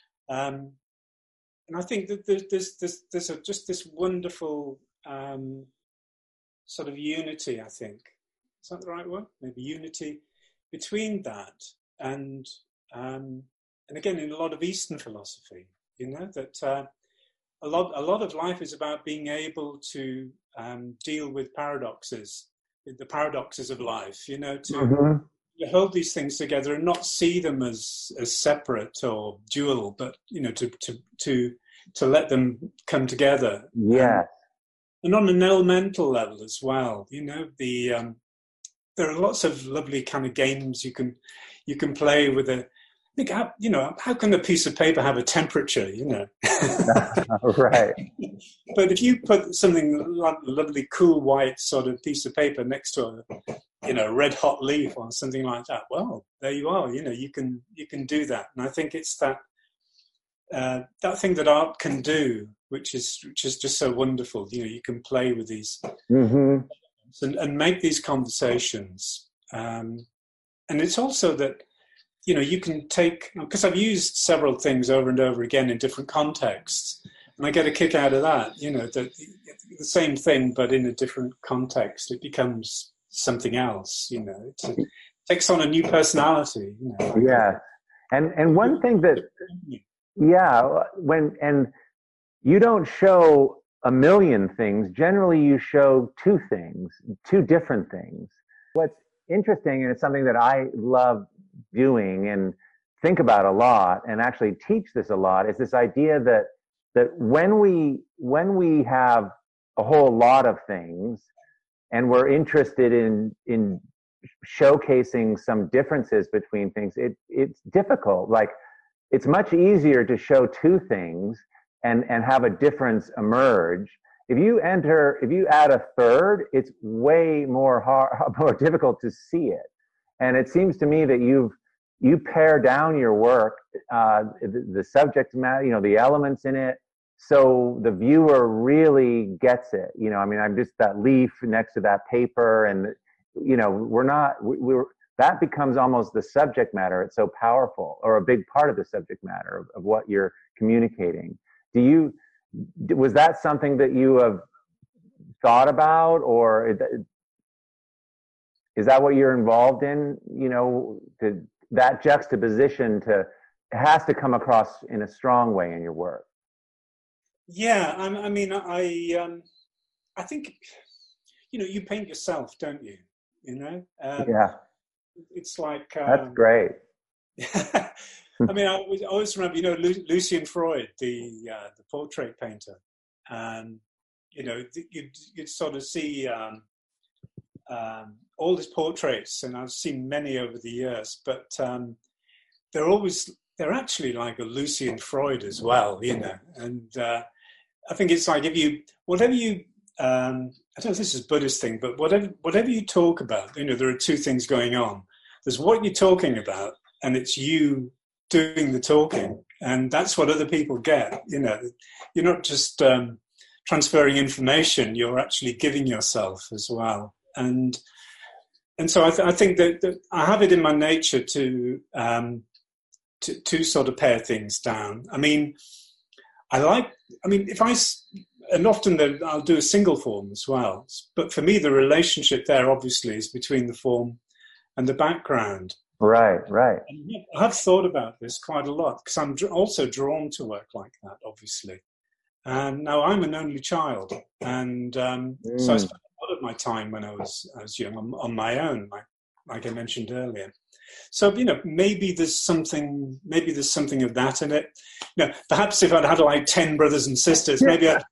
I think that there's just this wonderful sort of unity. I think, is that the right word? Maybe unity between that and again in a lot of Eastern philosophy, that a lot of life is about being able to deal with the paradoxes of life, to hold these things together and not see them as separate or dual, but to let them come together. Yeah. And on an elemental level as well, there are lots of lovely kind of games you can You can play with a. Think how, how can a piece of paper have a temperature? Right. But if you put something like a lovely, cool white sort of piece of paper next to a red hot leaf or something like that, well, there you are. You can do that, and I think it's that thing that art can do, which is just so wonderful. You can play with these and make these conversations, and it's also that. You can take, because I've used several things over and over again in different contexts, and I get a kick out of that, that the same thing, but in a different context, it becomes something else, it takes on a new personality, Yeah. And one thing that, and you don't show a million things, generally you show two different things. What's interesting, and it's something that I love doing and think about a lot and actually teach this a lot, is this idea that when we have a whole lot of things and we're interested in showcasing some differences between things, it's difficult. Like, it's much easier to show two things and have a difference emerge. If you add a third, it's way more difficult to see it. And it seems to me that you pare down your work, the subject matter, the elements in it, so the viewer really gets it. I'm just that leaf next to that paper, and that becomes almost the subject matter. It's so powerful, or a big part of the subject matter of what you're communicating. Was that something that you have thought about, or is that what you're involved in? That juxtaposition it has to come across in a strong way in your work. Yeah, I think, you paint yourself, don't you? Yeah. It's like that's great. I always remember, Lucian Freud, the portrait painter. You'd sort of see. All his portraits, and I've seen many over the years, but they're actually like a Lucian Freud as well, and I think it's like whatever you, I don't know if this is a Buddhist thing, but whatever you talk about, there are two things going on. There's what you're talking about, and it's you doing the talking, and that's what other people get. You're not just transferring information, you're actually giving yourself as well. And so I think that I have it in my nature to sort of pare things down. And often I'll do a single form as well. But for me, the relationship there obviously is between the form and the background. Right. And I have thought about this quite a lot, because I'm also drawn to work like that, obviously. And now I'm an only child, and so I spent a lot of my time when I was young on my own, like I mentioned earlier. So maybe there's something of that in it. Perhaps if I'd had like 10 brothers and sisters, maybe I'd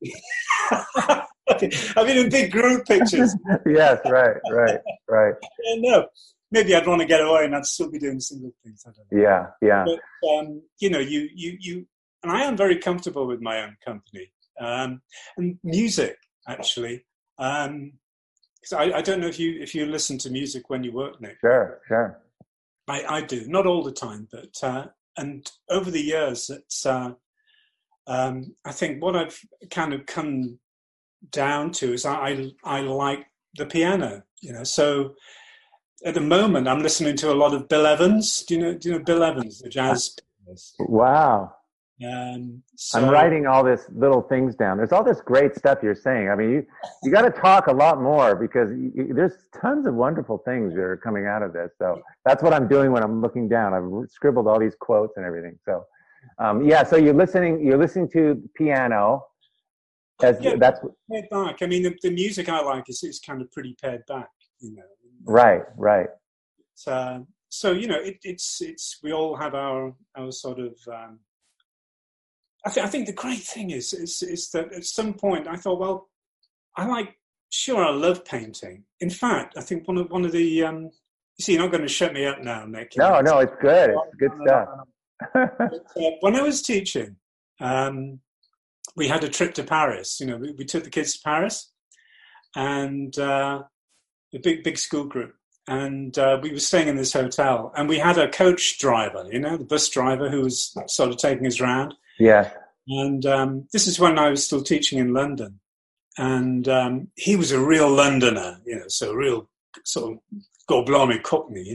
in big group pictures. Yes, right. No, maybe I'd want to get away, and I'd still be doing single things. I don't know. Yeah. But you. And I am very comfortable with my own company, and music, actually. Because I don't know if you listen to music when you work, Nick. Sure. I do, not all the time, but and over the years, it's I think what I've kind of come down to is I like the piano, So at the moment, I'm listening to a lot of Bill Evans. Do you know Bill Evans, the jazz pianist? Wow. So, I'm writing all this little things down. There's all this great stuff you're saying. You got to talk a lot more, because there's tons of wonderful things that are coming out of this. So that's what I'm doing when I'm looking down. I've scribbled all these quotes and everything. So, So you're listening to piano. That's pared back. The music I like is kind of pretty pared back. Right. So it's we all have our sort of. I think the great thing is that at some point I thought, well, I love painting. In fact, I think one of the You see, you're not going to shut me up now, Nick. No, it's good. It's good stuff. When I was teaching, we had a trip to Paris. We took the kids to Paris, and a big school group. And we were staying in this hotel, and we had a coach driver, the bus driver who was sort of taking us around. Yeah. And this is when I was still teaching in London. And he was a real Londoner, so a real sort of gorblimey Cockney,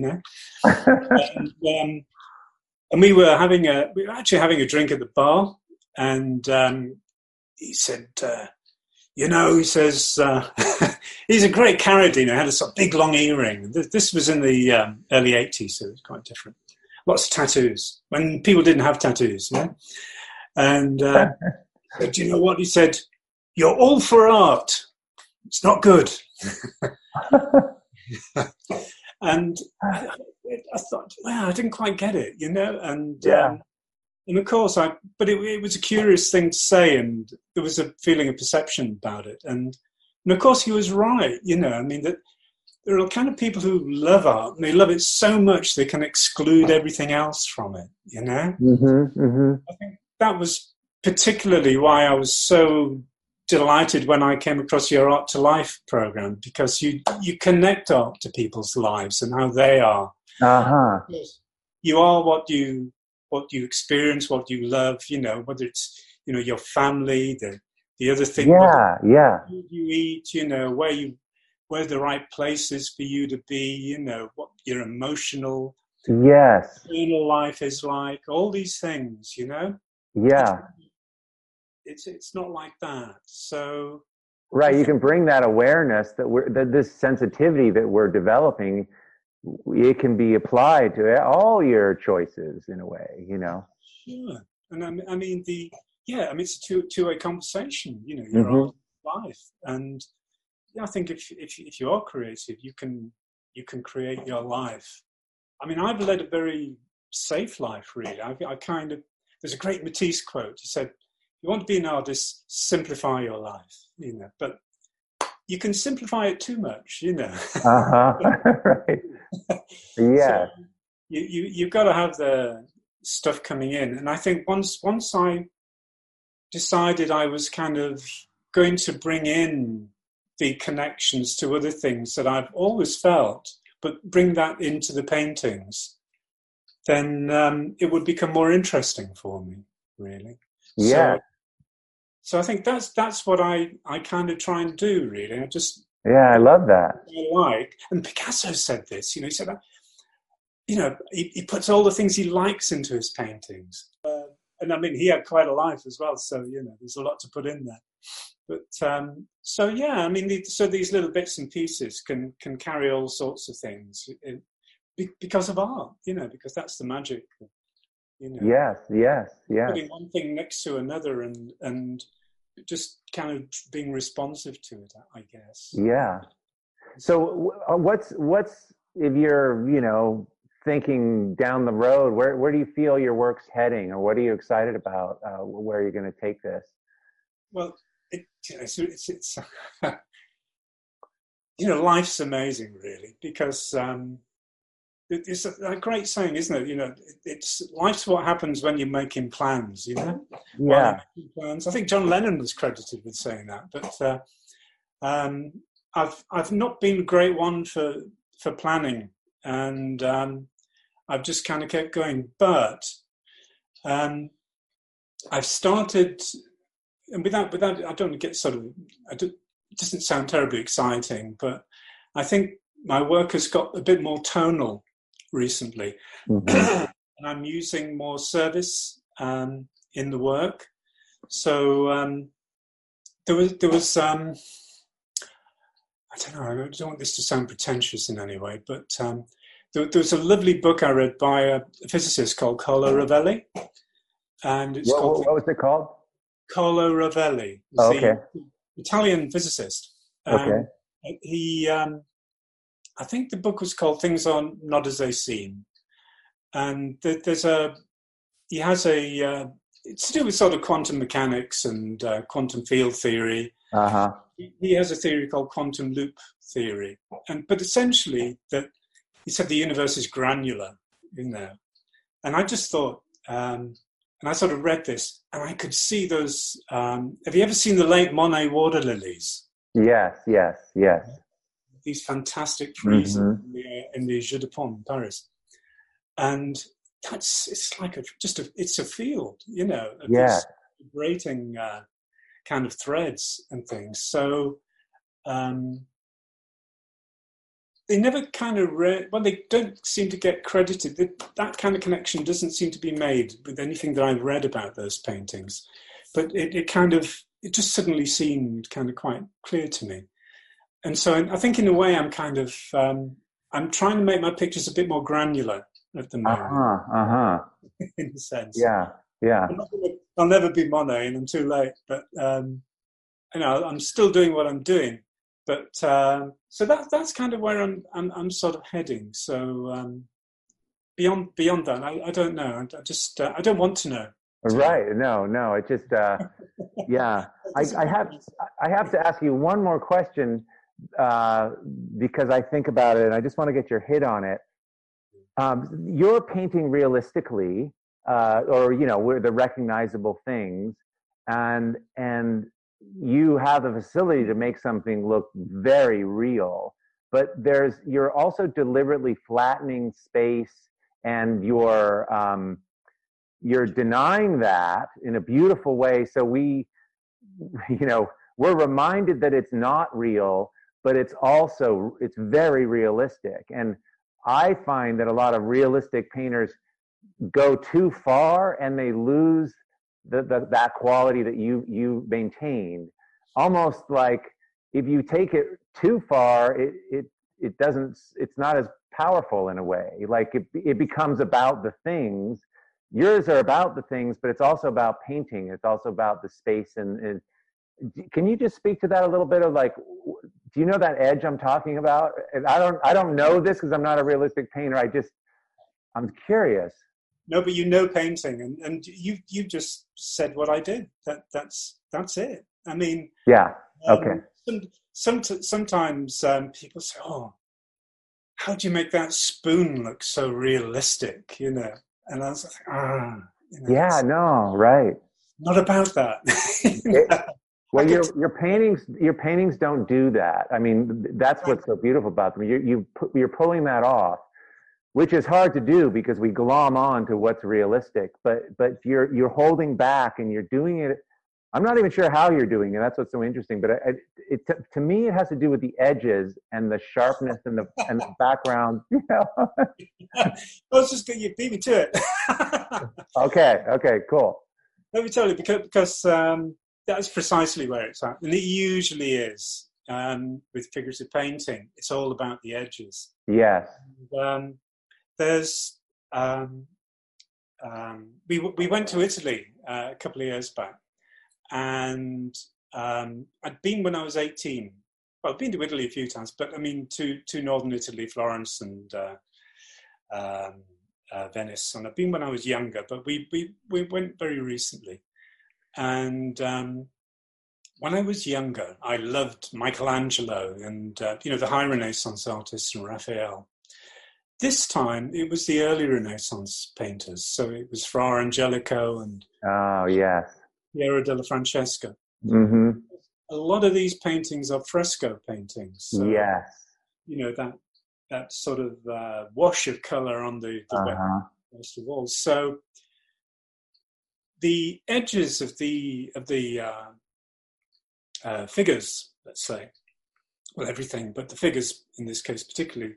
and we were actually having a drink at the bar, and he said, he says, he's a great character, had a sort of big long earring. This was in the early 80s, so it was quite different. Lots of tattoos, when people didn't have tattoos, And do you know what? He said, "You're all for art. It's not good." And I thought, wow, I didn't quite get it, And and of course, but it was a curious thing to say, and there was a feeling of perception about it, and of course he was right, that there are kind of people who love art, and they love it so much they can exclude everything else from it, I think that was particularly why I was so delighted when I came across your Art to Life program, because you connect art to people's lives and how they are. Uh-huh. You are what you experience, what you love, whether it's, your family, the other thing. Yeah. Food you eat, where the right place is for you to be, what your emotional life is like, all these things, Yeah. It's not like that. So right, you can bring that awareness that this sensitivity that we're developing, it can be applied to all your choices in a way, Sure. And I mean it's a two-way conversation, your own life. And I think if you are creative, you can create your life. I mean, I've led a very safe life, really. I there's a great Matisse quote. He said, "You want to be an artist, simplify your life, but you can simplify it too much, Right. Yeah. So you've got to have the stuff coming in. And I think once I decided I was kind of going to bring in the connections to other things that I've always felt, but bring that into the paintings, then it would become more interesting for me, really. Yeah. So I think that's what I kind of try and do, really. I love that. And Picasso said this, he said, he puts all the things he likes into his paintings. And I mean, he had quite a life as well, so, there's a lot to put in there. But, these little bits and pieces can carry all sorts of things because of art, because that's the magic. Yes. Putting one thing next to another and just kind of being responsive to it, I guess. Yeah. So what's if you're, thinking down the road, where do you feel your work's heading, or what are you excited about, where you're going to take this? Well, it's life's amazing, really, because it's a great saying, isn't it? It's life's what happens when you're making plans, Yeah. Making plans. I think John Lennon was credited with saying that, but I've not been a great one for planning, and I've just kind of kept going. But I've started, and without I don't get it doesn't sound terribly exciting, but I think my work has got a bit more tonal recently. And I'm using more service in the work. So there was I don't know, I don't want this to sound pretentious in any way, but there was a lovely book I read by a physicist called Carlo Rovelli, and it's what was it called? Carlo Rovelli. Okay. Italian physicist. Okay. He I think the book was called Things Are Not As They Seem. And it's to do with sort of quantum mechanics and quantum field theory. Uh-huh. He has a theory called quantum loop theory. But essentially that he said the universe is granular, and I just thought, and I sort of read this, and I could see those. Have you ever seen the late Monet water lilies? Yes, yes, yes. These fantastic trees in the Jeu de Paume in Paris, and it's like it's a field, of these vibrating kind of threads and things. So they never kind of they don't seem to get credited. That kind of connection doesn't seem to be made with anything that I've read about those paintings, but it just suddenly seemed kind of quite clear to me. And so I think in a way I'm kind of I'm trying to make my pictures a bit more granular at the moment. In a sense. Yeah. I'll never be Monet, and I'm too late. But I'm still doing what I'm doing. But so that's kind of where I'm sort of heading. So beyond that, I don't know. I don't want to know. Right? No. It just yeah. I have to ask you one more question because I think about it, and I just want to get your hit on it. You're painting realistically, or where the recognizable things, and you have the facility to make something look very real. But you're also deliberately flattening space, and you're denying that in a beautiful way. So we're reminded that it's not real, but it's very realistic. And I find that a lot of realistic painters go too far and they lose that quality that you maintained. Almost like if you take it too far, it's not as powerful in a way. Like it becomes about the things. Yours are about the things, but it's also about painting. It's also about the space. And can you just speak to that a little bit of like, do you know that edge I'm talking about? And I don't know this because I'm not a realistic painter. I'm curious. No, but painting, and you just said what I did. That's it. I mean, yeah, okay. Sometimes people say, "Oh, how do you make that spoon look so realistic?" And I was like, yeah, no, right. Not about that. Well, your paintings don't do that. I mean, that's what's so beautiful about them. You're pulling that off, which is hard to do because we glom on to what's realistic. But you're holding back and you're doing it. I'm not even sure how you're doing it. That's what's so interesting. But to me, it has to do with the edges and the sharpness and the background. Well, it's just you beat me to it. Okay, cool. Let me tell you because that's precisely where it's at, and it usually is with figurative painting. It's all about the edges. Yes. And, there's we went to Italy a couple of years back, and I'd been when I was 18. Well, I've been to Italy a few times, but I mean to northern Italy, Florence and Venice, and I've been when I was younger, but we went very recently. And when I was younger, I loved Michelangelo and the high Renaissance artists and Raphael. This time, it was the early Renaissance painters, so it was Fra Angelico and Piero della Francesca. Mm-hmm. A lot of these paintings are fresco paintings. So, yes. That sort of wash of color on the west of walls. So the edges of the figures, let's say, well, everything, but the figures in this case particularly,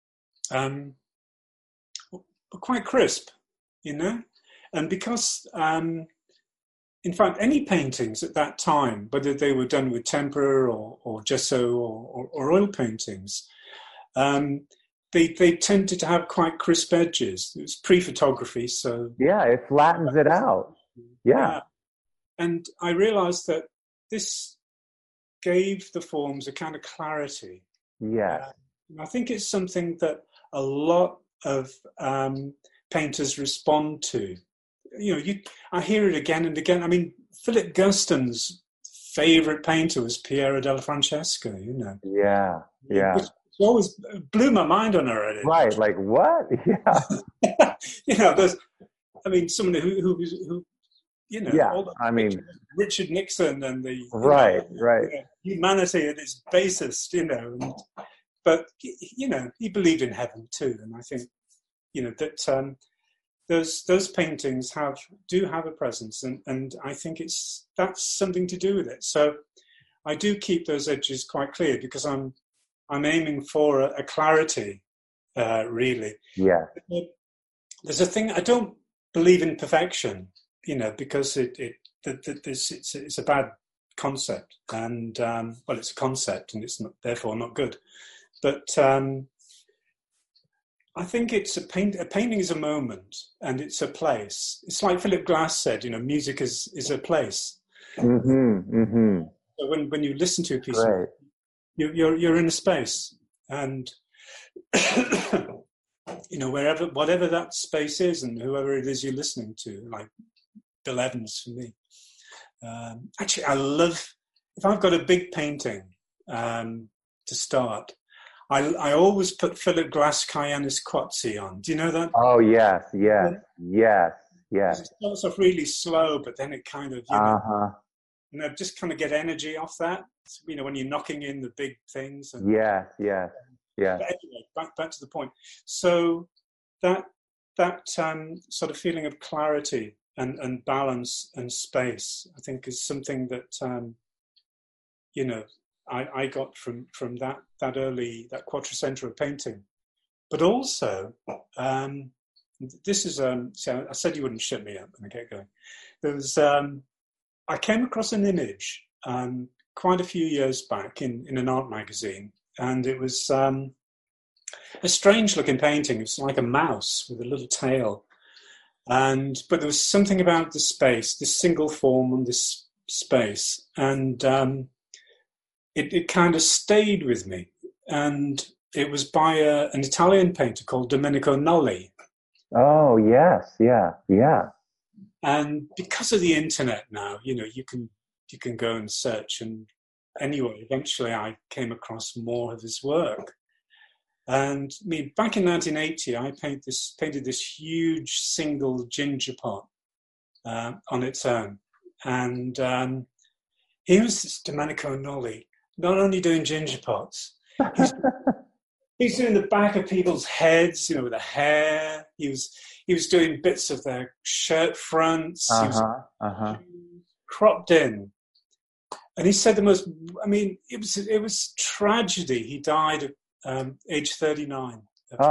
were quite crisp, and because, in fact, any paintings at that time, whether they were done with tempera or gesso or oil paintings, they tended to have quite crisp edges. It was pre-photography, so yeah, it flattens it out. Yeah. And I realized that this gave the forms a kind of clarity. Yeah. I think it's something that a lot of painters respond to. I hear it again and again. I mean, Philip Guston's favorite painter was Piero della Francesca, Yeah. she always blew my mind on her edit. Right, like what? Yeah. There's, I mean, someone who all the I mean, Richard Nixon and the right. humanity at its basest, but he believed in heaven too, and I think that those paintings do have a presence, and I think that's something to do with it. So I do keep those edges quite clear because I'm aiming for a clarity, really. Yeah. There's a thing, I don't believe in perfection, because it's a bad concept, and it's a concept, and it's therefore not good. But I think a painting is a moment, and it's a place. It's like Philip Glass said, music is a place. Mm-hmm. Mm-hmm. So when you listen to a piece, of you're in a space, and whatever that space is, and whoever it is you're listening to, like Bill Evans for me. Actually, I love, if I've got a big painting to start, I always put Philip Glass Kyanus Qatsi on. Do you know that? Oh yes. It starts off really slow, but then it kind of just kind of get energy off that. When you're knocking in the big things. And, yeah. But anyway, back to the point. So that sort of feeling of clarity and balance and space, I think, is something that I got from that Quattrocento painting. But also, this is so I said you wouldn't shut me up when I get going. There was I came across an image quite a few years back in an art magazine, and it was a strange looking painting. It was like a mouse with a little tail, but there was something about the space, this single form on this space, and it kind of stayed with me. And it was by an Italian painter called Domenico Nolli. Oh yes, yeah. And because of the internet now, you can go and search. And anyway, eventually I came across more of his work. And I mean, back in 1980, I painted this huge single ginger pot on its own. And here was this Domenico Nolli, not only doing ginger pots, he's doing the back of people's heads, with the hair. He was doing bits of their shirt fronts. He was cropped in. And he said it was tragedy. He died at age 39.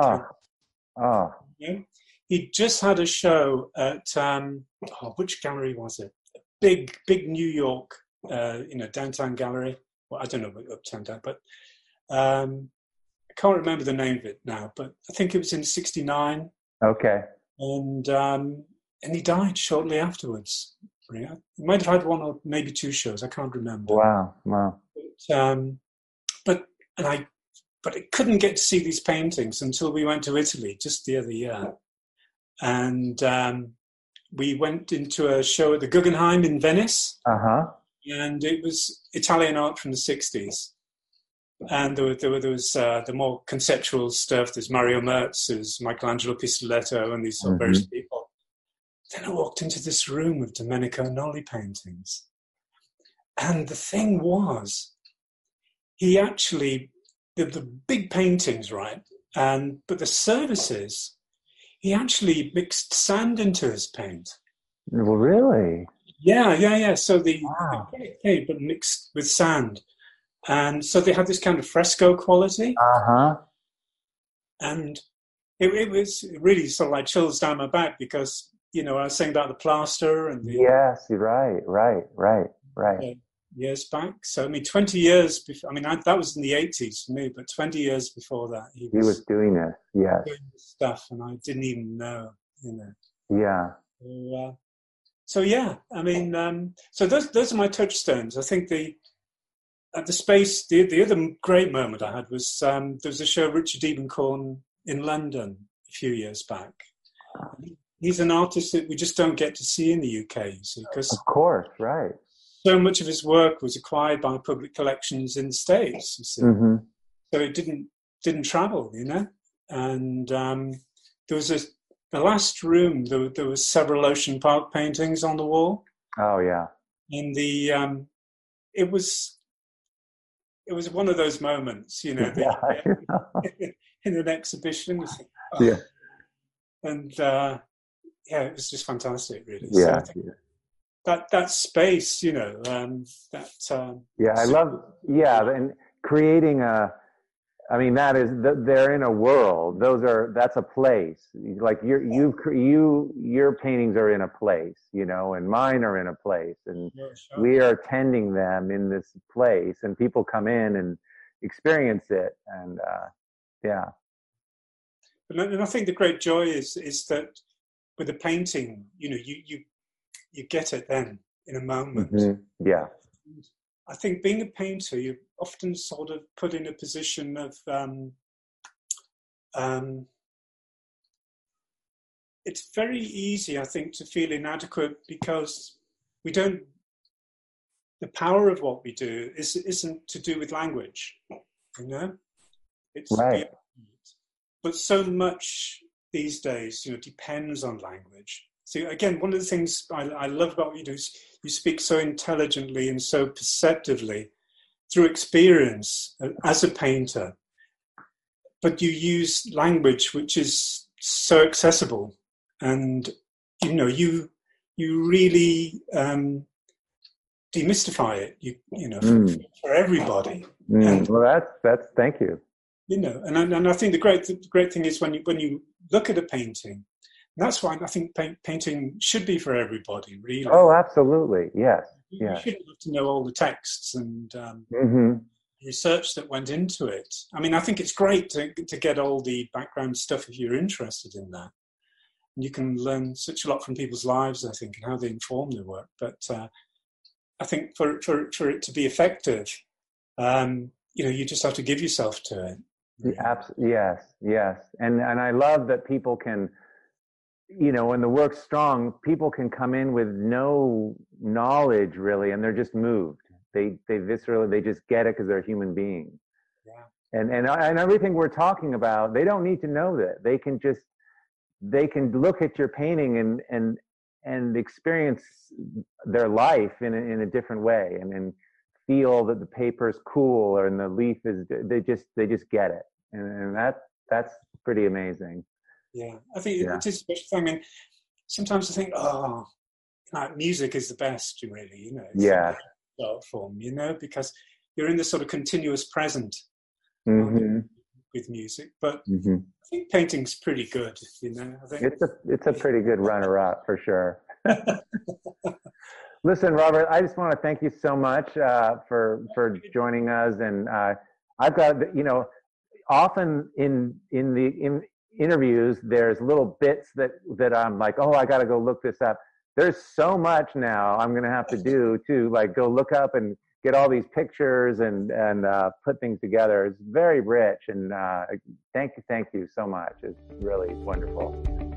He just had a show at, which gallery was it? Big New York, downtown gallery. Well, I don't know about uptown down, but I can't remember the name of it now, but I think it was in 1969. Okay. And he died shortly afterwards. He might have had one or maybe two shows. I can't remember. Wow. But I couldn't get to see these paintings until we went to Italy just the other year. And we went into a show at the Guggenheim in Venice. And it was Italian art from the 60s. And there was the more conceptual stuff. There's Mario Merz, there's Michelangelo Pistoletto, and these sort of various people. Then I walked into this room of Domenico Nolli paintings. And the thing was, he actually, the big paintings, right? But the surfaces, he actually mixed sand into his paint. Well, really? Yeah. So the paint, but mixed with sand. And so they had this kind of fresco quality. And it was really sort of like chills down my back because, I was saying about the plaster and the... Yes, right. Years back. So, 20 years before... that was in the 80s for me, but 20 years before that, he was doing this, yes. Doing this stuff, and I didn't even know, Yeah. So those are my touchstones. I think the space, the other great moment I had was there was a show, Richard Ebenkorn, in London a few years back. He's an artist that we just don't get to see in the UK, you see, because... Of course, right. So much of his work was acquired by public collections in the States, you see. So it didn't didn't travel, and there was the last room. There was several Ocean Park paintings on the wall. Oh yeah. And it was one of those moments, in an exhibition. Oh. Yeah. And it was just fantastic, really. Yeah. So that space, I love, and creating they're in a world. That's a place. Like your paintings are in a place, and mine are in a place, and we are tending them in this place, and people come in and experience it, and And I think the great joy is that with a painting, you get it then in a moment. Mm-hmm. Yeah. I think being a painter, you're often sort of put in a position of it's very easy, I think, to feel inadequate because the power of what we do isn't to do with language, It's right. But so much these days, depends on language. So again, one of the things I love about what you do is you speak so intelligently and so perceptively through experience as a painter, but you use language which is so accessible, and you really demystify it. For everybody. Well, that's thank you. And I think the great thing is when you look at a painting. That's why I think painting should be for everybody, really. Oh, absolutely. Yes. You shouldn't have to know all the texts and research that went into it. I mean, I think it's great to get all the background stuff if you're interested in that. And you can learn such a lot from people's lives, I think, and how they inform their work. But I think for it to be effective, you just have to give yourself to it. Yes. And I love that people can, when the work's strong, people can come in with no knowledge really, and they're just moved. They viscerally, they just get it because they're human beings. Yeah. And everything we're talking about, they don't need to know that. They can look at your painting and experience their life in a different way, and feel that the paper's cool or the leaf is. They just get it, and that's pretty amazing. Yeah, I think it is a special thing. I mean, sometimes I think, music is the best, really, It's art form, because you're in this sort of continuous present with music. But I think painting's pretty good, I think it's a pretty good runner-up for sure. Listen, Robert, I just want to thank you so much for joining us, and I've got often in interviews, there's little bits that I'm like, I got to go look this up. There's so much now I'm going to have to do to go look up and get all these pictures and put things together. It's very rich, and thank you so much. It's really wonderful.